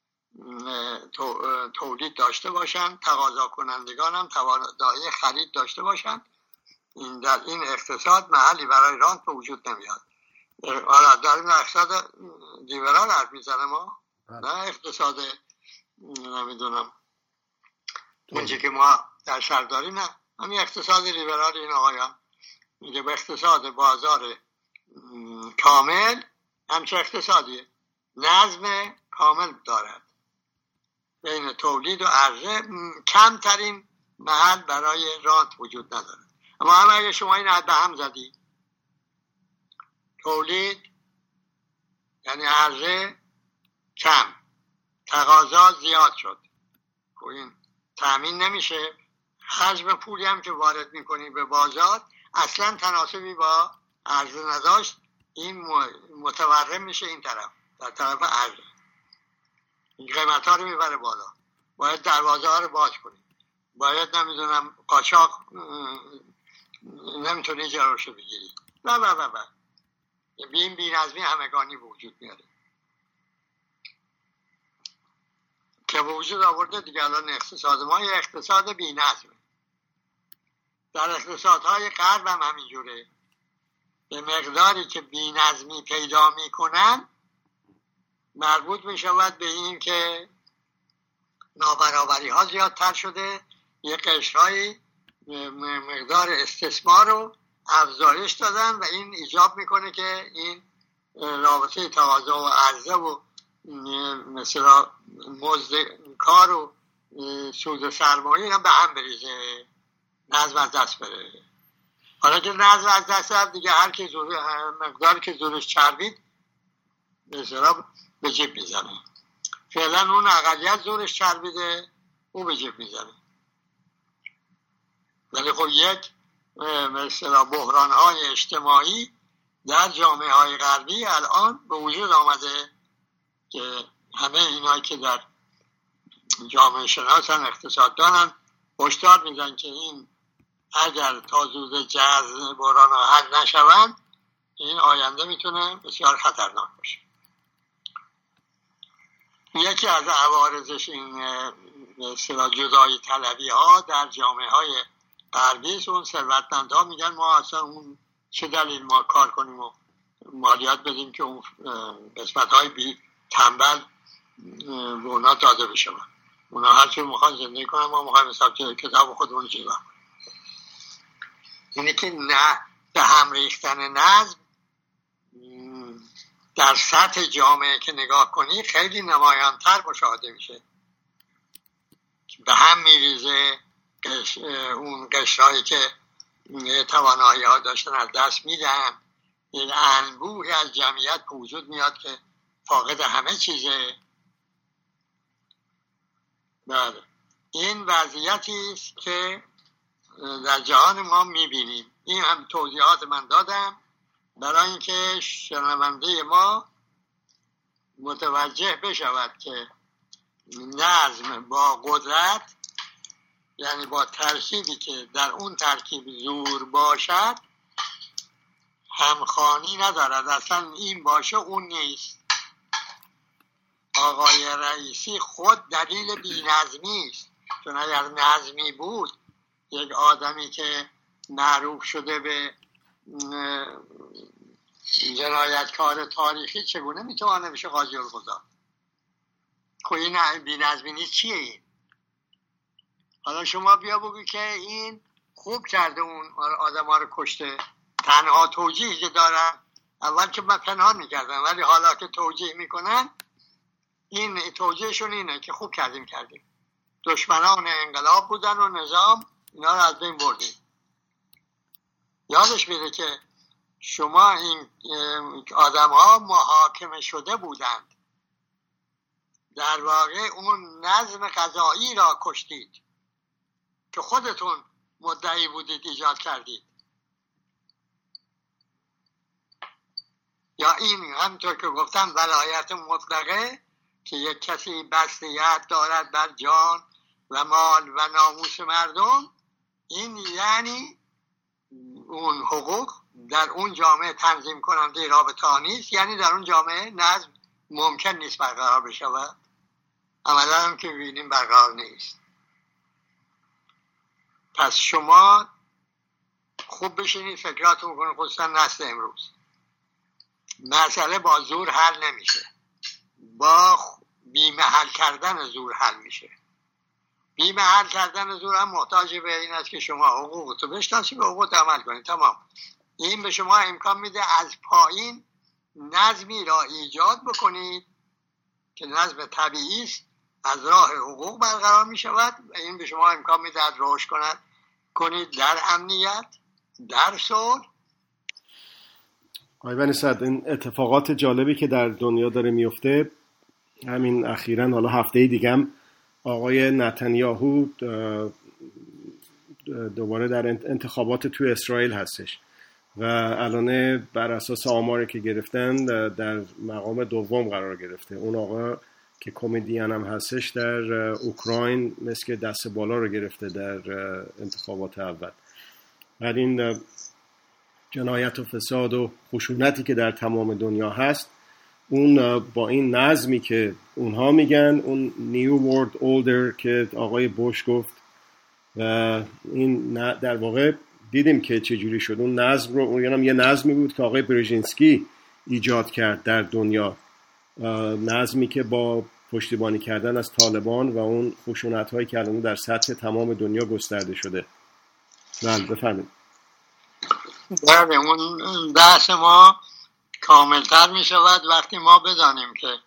تولید داشته باشند، تقاضا کنندگان هم توانایی خرید داشته باشند. در این اقتصاد محلی برای رانت به وجود نمیاد. حالا در این اقتصاد لیبرال حرف میزنه ما، نه اقتصاد نمیدونم اونچه که ما در سر داریم، نه همین اقتصاد لیبرال. این آقایان میگه به اقتصاد بازار کامل همچه اقتصادیه، نظم کامل دارد، بین تولید و عرضه کمترین محل برای رانت وجود نداره. اما هم اگه شما این به هم زدی، تولید یعنی عرضه کم، تقاضا زیاد شد، این تأمین نمیشه، حجم پولی هم که وارد میکنی به بازار اصلا تناسبی با عرضه نداشت، این متورم میشه این طرف، در طرف عرضه این قیمت ها رو میبره بالا. باید دروازه ها رو باز کنی، باید نمیدونم قاچاق نمیتونی جلوشو بگیری و این بی‌نظمی همگانی به وجود میاره که به وجود آورده دیگه. الان اقتصاد ما یه اقتصاد بی‌نظمه. در اقتصادهای غرب هم همینجوره. به مقداری که بی‌نظمی پیدا میکنن مربوط میشود به این که نابرابری ها زیادتر شده، یه قشرهای مقدار استثمار رو افزایش دادن و این ایجاب میکنه که این رابطه تقاضا و عرضه و مثلا مزد کار و سود سرمایه هم به هم بریزه، نظم از دست بره. حالا که نظم از دست رفت دیگه هر که مقداری که زورش چربید مثلا به جیب میزنه. فعلا اون اقلیت زورش چربیده، او به جیب میزنه. ولی خب یک مثلا بحران‌های اجتماعی در جامعه های غربی الان به وجود آمده که همه اینایی که در جامعه شناسن، اقتصاددانن، هشدار میدن که این اگر تا زود جذب بحران ها حل نشوند این آینده میتونه بسیار خطرناک باشه. یکی از عوارضش این مثلا جدایی طلبی ها در جامعه های غربی است. اون ثروتمندها میگن ما اصلا اون چه دلیل ما کار کنیم و مالیات بدیم که اون قسمت های بی تنبل به اونا داده بشه. اونا هرچی میخوان زندگی کنن، ما میخوایم حساب کتاب خودمون جلو. اینه که نه به هم ریختن نظم در سطح جامعه که نگاه کنی خیلی نمایانتر مشاهده میشه. به هم میریزه، اون قشرهایی که توانایی ها داشتن از دست میدن، این انبوهی از جمعیت به وجود میاد که فاقد همه چیزه. بله، این وضعیتی است که در جهان ما میبینیم. این هم توضیحات من دادم برای اینکه شنونده ما متوجه بشود که نظم با قدرت، یعنی با ترکیبی که در اون ترکیب زور باشد، همخوانی ندارد. اصلا این باشه اون نیست. آقای رئیسی خود دلیل بی‌نظمی است، چون اگر نظمی بود یک آدمی که معروف شده به جنایتکار تاریخی چگونه میتونه بشه قاضی القضات؟ خب این بی‌نظمی نیست. چیه این؟ حالا شما بیا بگو که این خوب کرده اون آدم ها رو کشته. تنها توجیهی که دارن، اول که پنهان میکردن ولی حالا که توجیه میکنن، این توجیهشون اینه که خوب کردیم. دشمنان انقلاب بودن و نظام، اینا رو از بین بردیم. یادش میره که شما این آدم ها محاکمه شده بودند، در واقع اون نظم قضایی را کشتید که خودتون مدعی بودید ایجاد کردید. یا این همطور که گفتم ولایت مطلقه که یک کسی بستیت دارد بر جان و مال و ناموس مردم، این یعنی اون حقوق در اون جامعه تنظیم کننده رابطه نیست، یعنی در اون جامعه نظم ممکن نیست برقرار بشود. عملا هم که ببینیم برقرار نیست. پس شما خوب بشینید فکراتون کنید، خصوصا نسل امروز. مسئله با زور حل نمیشه، با بی‌محل کردن زور حل میشه. بی‌محل کردن زور هم محتاج به این است که شما حقوقتو بشناسید، به حقوقت عمل کنید. تمام. این به شما امکان میده از پایین نظمی را ایجاد بکنید که نظم طبیعی است، از راه حقوق برقرار می شود. این به شما امکان میده رشد کنید در امنیت، در صلح. آقای بنی صدر، این اتفاقات جالبی که در دنیا داره میفته، همین اخیراً، حالا هفته دیگه هم آقای نتانیاهو دوباره در انتخابات توی اسرائیل هستش و الان بر اساس آماری که گرفتن در مقام دوم قرار گرفته. اون آقا که کمدین هم هستش در اوکراین مثل که دست بالا رو گرفته در انتخابات اول. ولی این جنایت و فساد و خشونتی که در تمام دنیا هست، اون با این نظمی که اونها میگن، اون نیو ورلد اوردر که آقای بوش گفت، و این در واقع دیدیم که چجوری شد اون نظم رو، اون یه نظمی بود که آقای برژینسکی ایجاد کرد در دنیا، نظمی که با پشتیبانی کردن از طالبان و اون خشونت هایی که الان در سطح تمام دنیا گسترده شده. بله بفرمایید. بله، اون بحث ما کاملتر می شود وقتی ما بدانیم که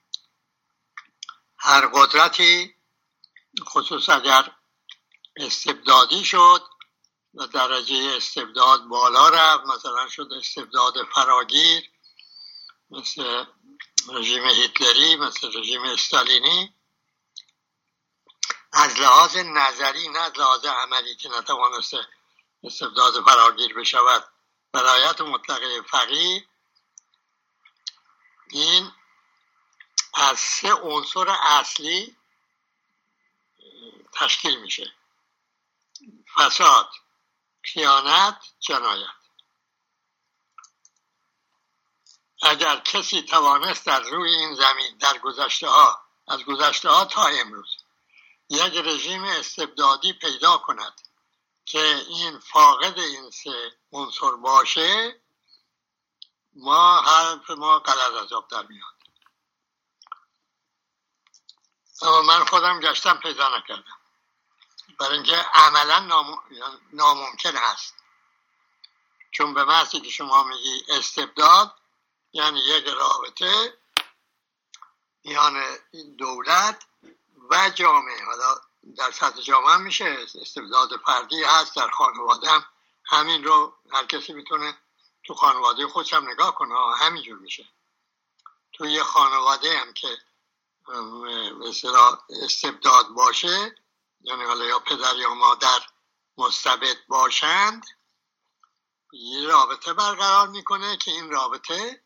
هر قدرتی، خصوص اگر استبدادی شد و درجه استبداد بالا رفت، مثلا شد استبداد فراگیر مثل رژیم هیتلری، مثل رژیم استالینی، از لحاظ نظری نه از لحاظ عملی که نتوانست استبداد فراگیر بشود، ولایت مطلقه فقیه، این از 3 عنصر اصلی تشکیل میشه: فساد، خیانت، جنایت. اگر کسی توانست در روی این زمین در از گذشته ها تا امروز یک رژیم استبدادی پیدا کند که این فاقد این 3 عنصر باشه، حرف ما غلط از آب در میاد. اما من خودم گشتم پیدا نکردم، برای اینکه عملا ناممکن هست. چون به محضی که شما میگی استبداد یعنی یک رابطه میان دولت و جامعه. حالا در سطح جامعه میشه استبداد فردی هست، در خانواده هم همین رو هر کسی میتونه تو خانواده خودش هم نگاه کنه، همینجور میشه. تو یه خانواده هم که مثلا استبداد باشه، یعنی حالا یا پدر یا مادر مستبد باشند، یه رابطه برقرار میکنه که این رابطه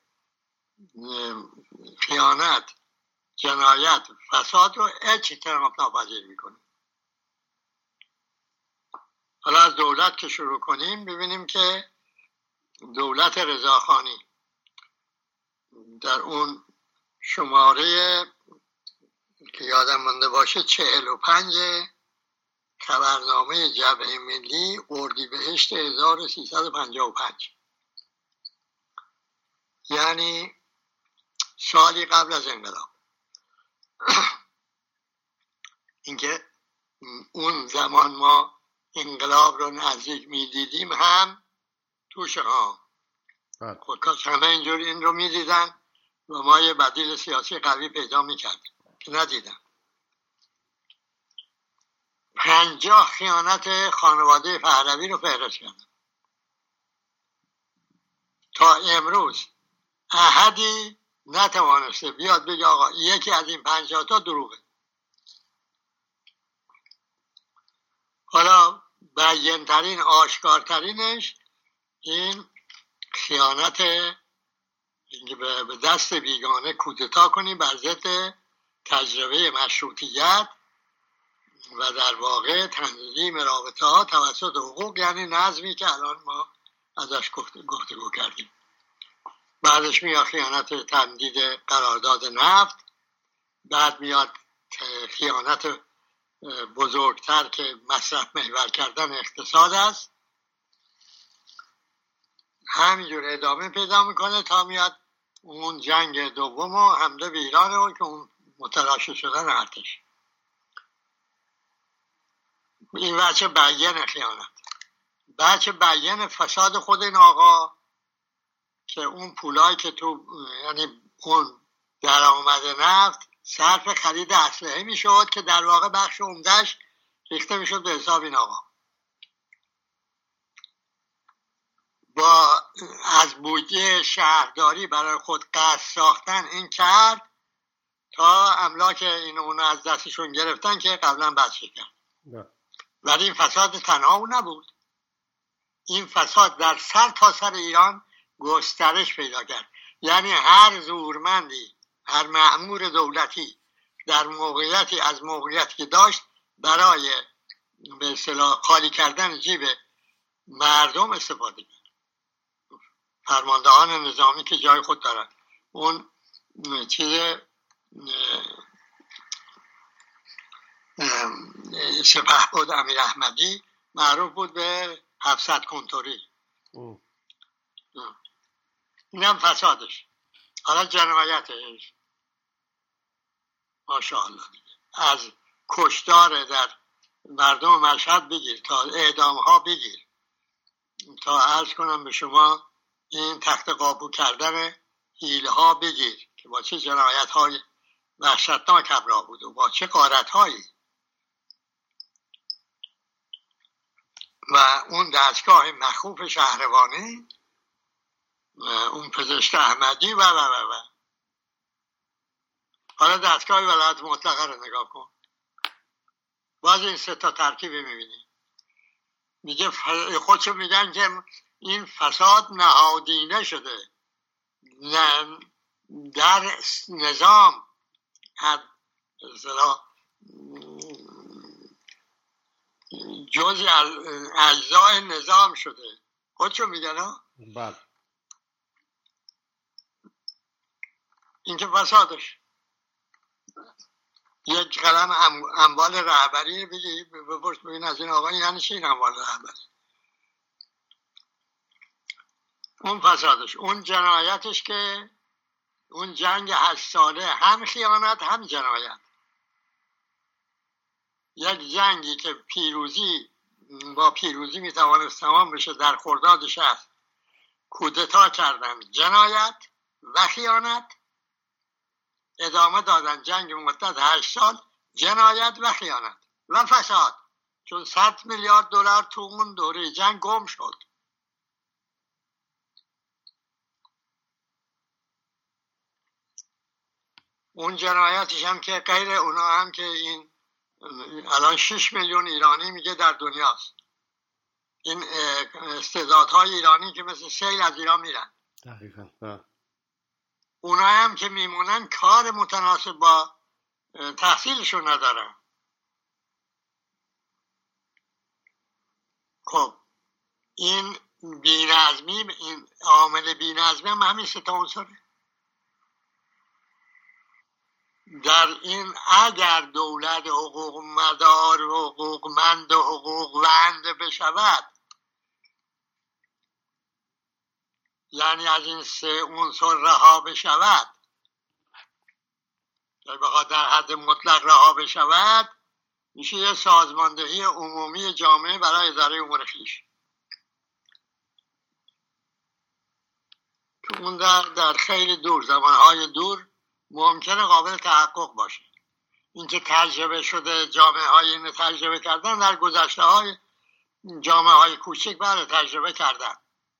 خیانت، جنایت، فساد رو اجتناب ناپذیر میکنه. حالا از دولت که شروع کنیم ببینیم که دولت رضاخانی در اون شماره که یادم مونده باشه 45 خبرنامه جبهه ملی اردیبهشت 1355، یعنی سالی قبل از انقلاب، اینکه اون زمان ما انقلاب رو نزدیک میدیدیم هم توش خودکاش همه اینجوری این رو میدیدن و ما یه بدیل سیاسی قوی پیدا میکردیم که ندیدم. 50 خیانت خانواده پهلوی رو فهرست کردم. تا امروز احدی نتوانسته بیاد بگه آقا یکی از این 50 تا دروغه. حالا بیان‌ترین، آشکارترینش این خیانت، اینکه به دست بیگانه کودتا کنی بر ضد تجربه مشروطیت و در واقع تنظیم رابطه ها توسط حقوق، یعنی نظمی که الان ما ازش گفتگو کردیم. بعدش میاد خیانت تمدید قرارداد نفت، بعد میاد خیانت بزرگتر که مصرف محور کردن اقتصاد است. همینجور ادامه پیدا میکنه تا میاد اون جنگ دوم و حمله به ایران رو که اون متلاشی شدن ارتش. این بچه بیان خیانت، بچه بیان فساد خود این آقا که اون پولایی که تو، یعنی اون درآمد نفت صرف خرید اسلحه میشد که در واقع بخش عمده‌اش ریخته میشد به حساب این آقا. با از بودجه شهرداری برای خود قصد ساختن این کرد تا املاک این اون از دستشون گرفتن که قبلا بچه کرد. ولی این فساد تنها اون نبود، این فساد در سر تا سر ایران گسترش پیدا کرد. یعنی هر زورمندی، هر مأمور دولتی در موقعیتی از موقعیتی که داشت برای به اصطلاح خالی کردن جیب مردم استفاده کرد. فرماندهان نظامی که جای خود دارن، اون چیز سپهبد امیر احمدی معروف بود به 700 کنتوری. اینم فسادش. حالا جنایتش ماشاءالله از کشتار در مردم مشهد بگیر تا اعدام ها بگیر تا عرض کنم به شما این تخت قابو کردن حیله ها بگیر که با چه جنایت های وحشتناک همراه بود و با چه غارت هایی. و اون دستگاه مخوف شهروانی، اون پزشک احمدی و حالا دستگاه ولایت مطلقه رو نگاه کن، باز این سه تا ترکیب میبینی. میگه خودشو میگن که این فساد نهادینه شده در نظام، جزء اجزای نظام شده. خودشو میگن ها؟ بله. این که فسادش یک قلم اموال رهبری بگی بپرس ببین از این آقا یعنی چی این اموال رهبری؟ اون فسادش، اون جنایتش که اون جنگ 8 ساله هم خیانت هم جنایت. یک جنگی که با پیروزی میتوانست تمام بشه در خرداد 60 کودتا کردن، جنایت و خیانت. ادامه دادن جنگ مدت 8 سال، جنایت و خیانت و فساد، چون 100 میلیارد دلار تو اون دوره جنگ گم شد. اون جنایتش هم که غیر اونا هم که این الان 6 میلیون ایرانی میگه در دنیاست. این استعدادهای ایرانی که مثل سیل از ایران میرن. دقیقاً. اونا هم که میمونن کار متناسب با تحصیلشون ندارن. خب این بی‌نظمی، این عامل بی‌نظمی هم همین سه تا عنصره. در این اگر دولت حقوق مدار و حقوقمند و حقوقوند بشود، یعنی از این سه عنصر رها بشود، بخواد در حد مطلق رها بشود، میشه یه سازماندهی عمومی جامعه برای اداره امور خویش که اون در خیلی دور، زمانهای دور ممکنه قابل تحقق باشه. اینکه تجربه شده، جامعه های اینو تجربه کردن، در گذشته های جامعه های کوچک برای تجربه کردن.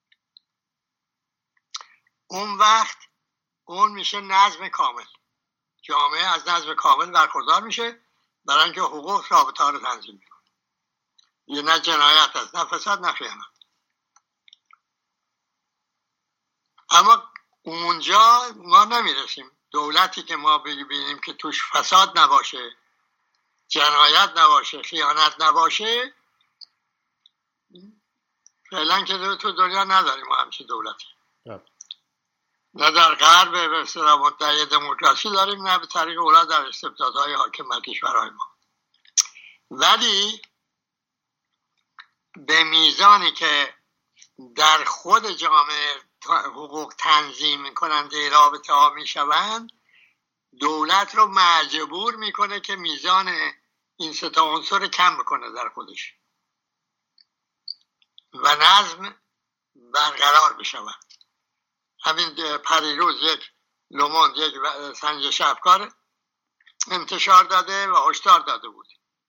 اون وقت اون میشه نظم کامل. جامعه از نظم کامل برخوردار میشه برای اینکه حقوق رابطه ها رو تنظیم میکنه. یه نه جنایت است، نه فساد، نه خیانت. اما اونجا ما نمیرسیم. دولتی که ما ببینیم که توش فساد نباشه، جنایت نباشه، خیانت نباشه، فعلا که تو دنیا نداریم ما همچین دولتی. نه در غرب به اصطلاح مدعی دموکراسی داریم، نه به طریق اولا در استبدادهای حاکم بر کشورهای ما. ولی به میزانی که در خود جامعه حقوق تنظیم کننده رابطه ها می شوند، دولت رو مجبور میکنه که میزان این سه تا عنصر کم بکنه در خودش و نظم برقرار بشود. همین پریروز یک لوموند، یک سنجش افکار انتشار داده و هشدار داده بود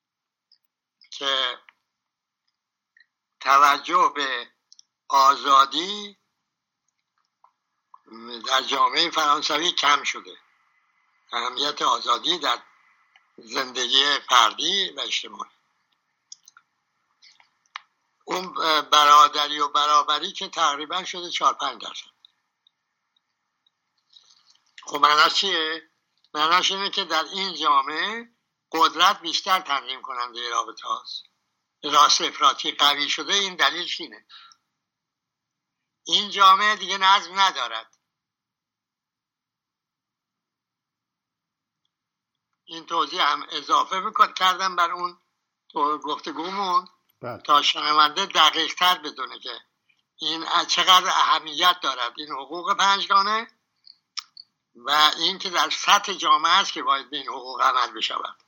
که توجه به آزادی در جامعه فرانسوی کم شده. اهمیت آزادی در زندگی فردی و اجتماعی، اون برادری و برابری که تقریبا شده 4-5%. خب معنیش چیه؟ معنیش اینه که در این جامعه قدرت بیشتر تنظیم کننده رابطه هاست. راست افراطی قوی شده. این دلیلش اینه. این جامعه دیگه نظم ندارد. این توضیح هم اضافه کردم بر اون گفتگومون تا شنونده دقیق تر بدونه که این چقدر اهمیت دارد این حقوق پنجگانه و این که در سطح جامعه است که باید به این حقوق عمل بشود.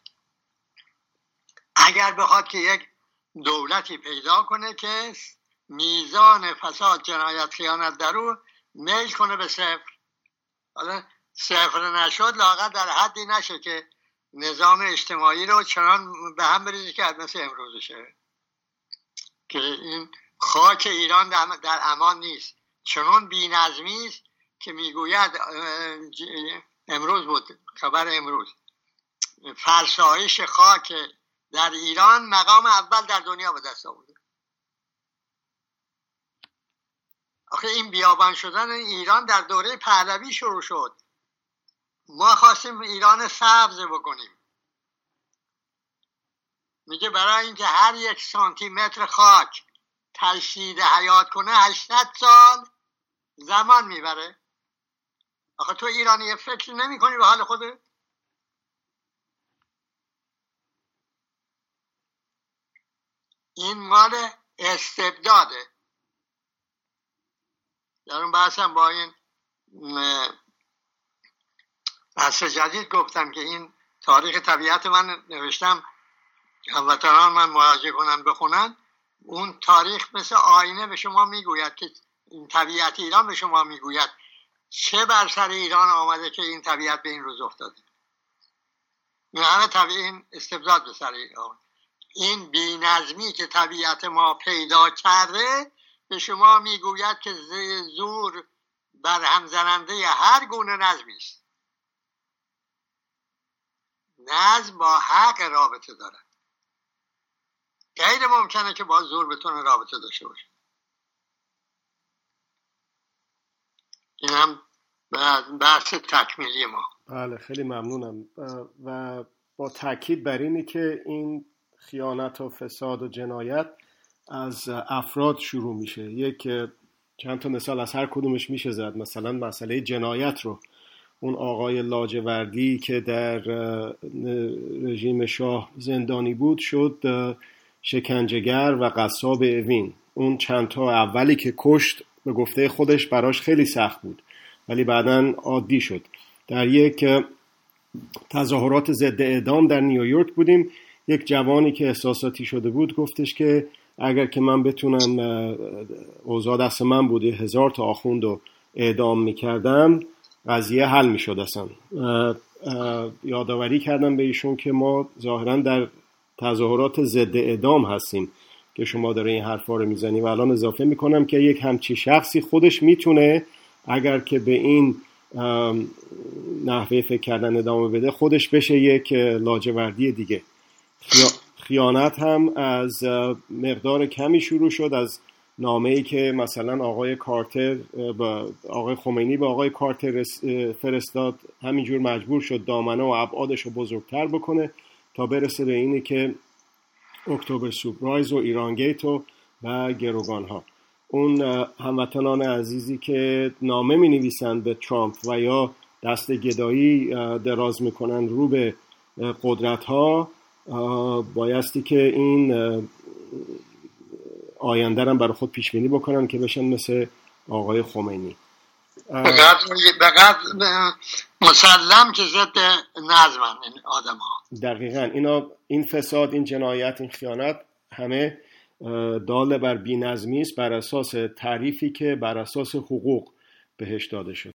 اگر بخواد که یک دولتی پیدا کنه که میزان فساد، جنایت، خیانت در او میل کنه به صفر، حالا صفر نشد لااقل در حدی نشه که نظام اجتماعی رو چنان به هم بریزه که مثل امروزشه، که این خاک ایران در امان نیست. چنان بی‌نظمی است که میگوید امروز بود خبر امروز فرسایش خاک در ایران مقام اول در دنیا به دست آورده. آخه این بیابان شدن ایران در دوره پهلوی شروع شد. ما خواستیم ایران سبز بکنیم. میگه برای اینکه هر 1 سانتی متر خاک تجدید حیات کنه 800 سال زمان میبره. آخه تو ایرانی فکر نمی کنی به حال خودت؟ این مال استبداده. در اون بحثم با این عصر جدید گفتم که این تاریخ طبیعت من نوشتم، هموطنان من مراجعه کنن بخونن. اون تاریخ مثل آینه به شما میگوید که این طبیعت ایران به شما میگوید چه بر سر ایران آمده که این طبیعت به این روز افتاده. این همه طبیعت این استبداد به سر ایران، این بی‌نظمی که طبیعت ما پیدا کرده به شما میگوید که زور بر هم زننده هر گونه نظمی است. نظم با حق رابطه داره. غیر ممکنه که با زور بتونه رابطه داشته باشه. این هم بحث تکمیلی ما. بله خیلی ممنونم و با تاکید بر اینی که این خیانت و فساد و جنایت از افراد شروع میشه. یک چند تا مثال از هر کدومش میشه زد. مثلا مسئله جنایت رو اون آقای لاجوردی که در رژیم شاه زندانی بود شد شکنجهگر و قصاب اوین. اون چند تا اولی که کشت به گفته خودش براش خیلی سخت بود ولی بعداً عادی شد. در یک تظاهرات ضد اعدام در نیویورک بودیم، یک جوانی که احساساتی شده بود گفتش که اگر که من بتونم اوضاع دست من بود 1000 تا آخوند رو اعدام میکردم قضیه حل میشد. اصلا یادآوری کردم به ایشون که ما ظاهراً در تظاهرات ضد اعدام هستیم که شما داره این حرفا رو میزنی. و الان اضافه میکنم که یک همچی شخصی خودش میتونه اگر که به این نحوه فکر کردن ادامه بده خودش بشه یک لاجوردی دیگه. خیانت هم از مقدار کمی شروع شد، از نامه‌ای که مثلا آقای کارتر با آقای خمینی به آقای کارتر فرستاد، همینجور مجبور شد دامنه و ابعادش رو بزرگتر بکنه تا برسه به اینی که اکتبر سورپرایز و ایران گیت و گروگان ها. اون هموطنان عزیزی که نامه می نویسند به ترامپ و یا دست گدایی دراز می کنند رو به قدرت ها بایستی که این آینده رو برای خود پیش بینی بکنن که بشن مثل آقای خمینی. بقدر مسلم که ضد نظمن این آدم ها. دقیقاً این فساد، این جنایت، این خیانت همه دال بر بی‌نظمی است بر اساس تعریفی که بر اساس حقوق بهش داده شد.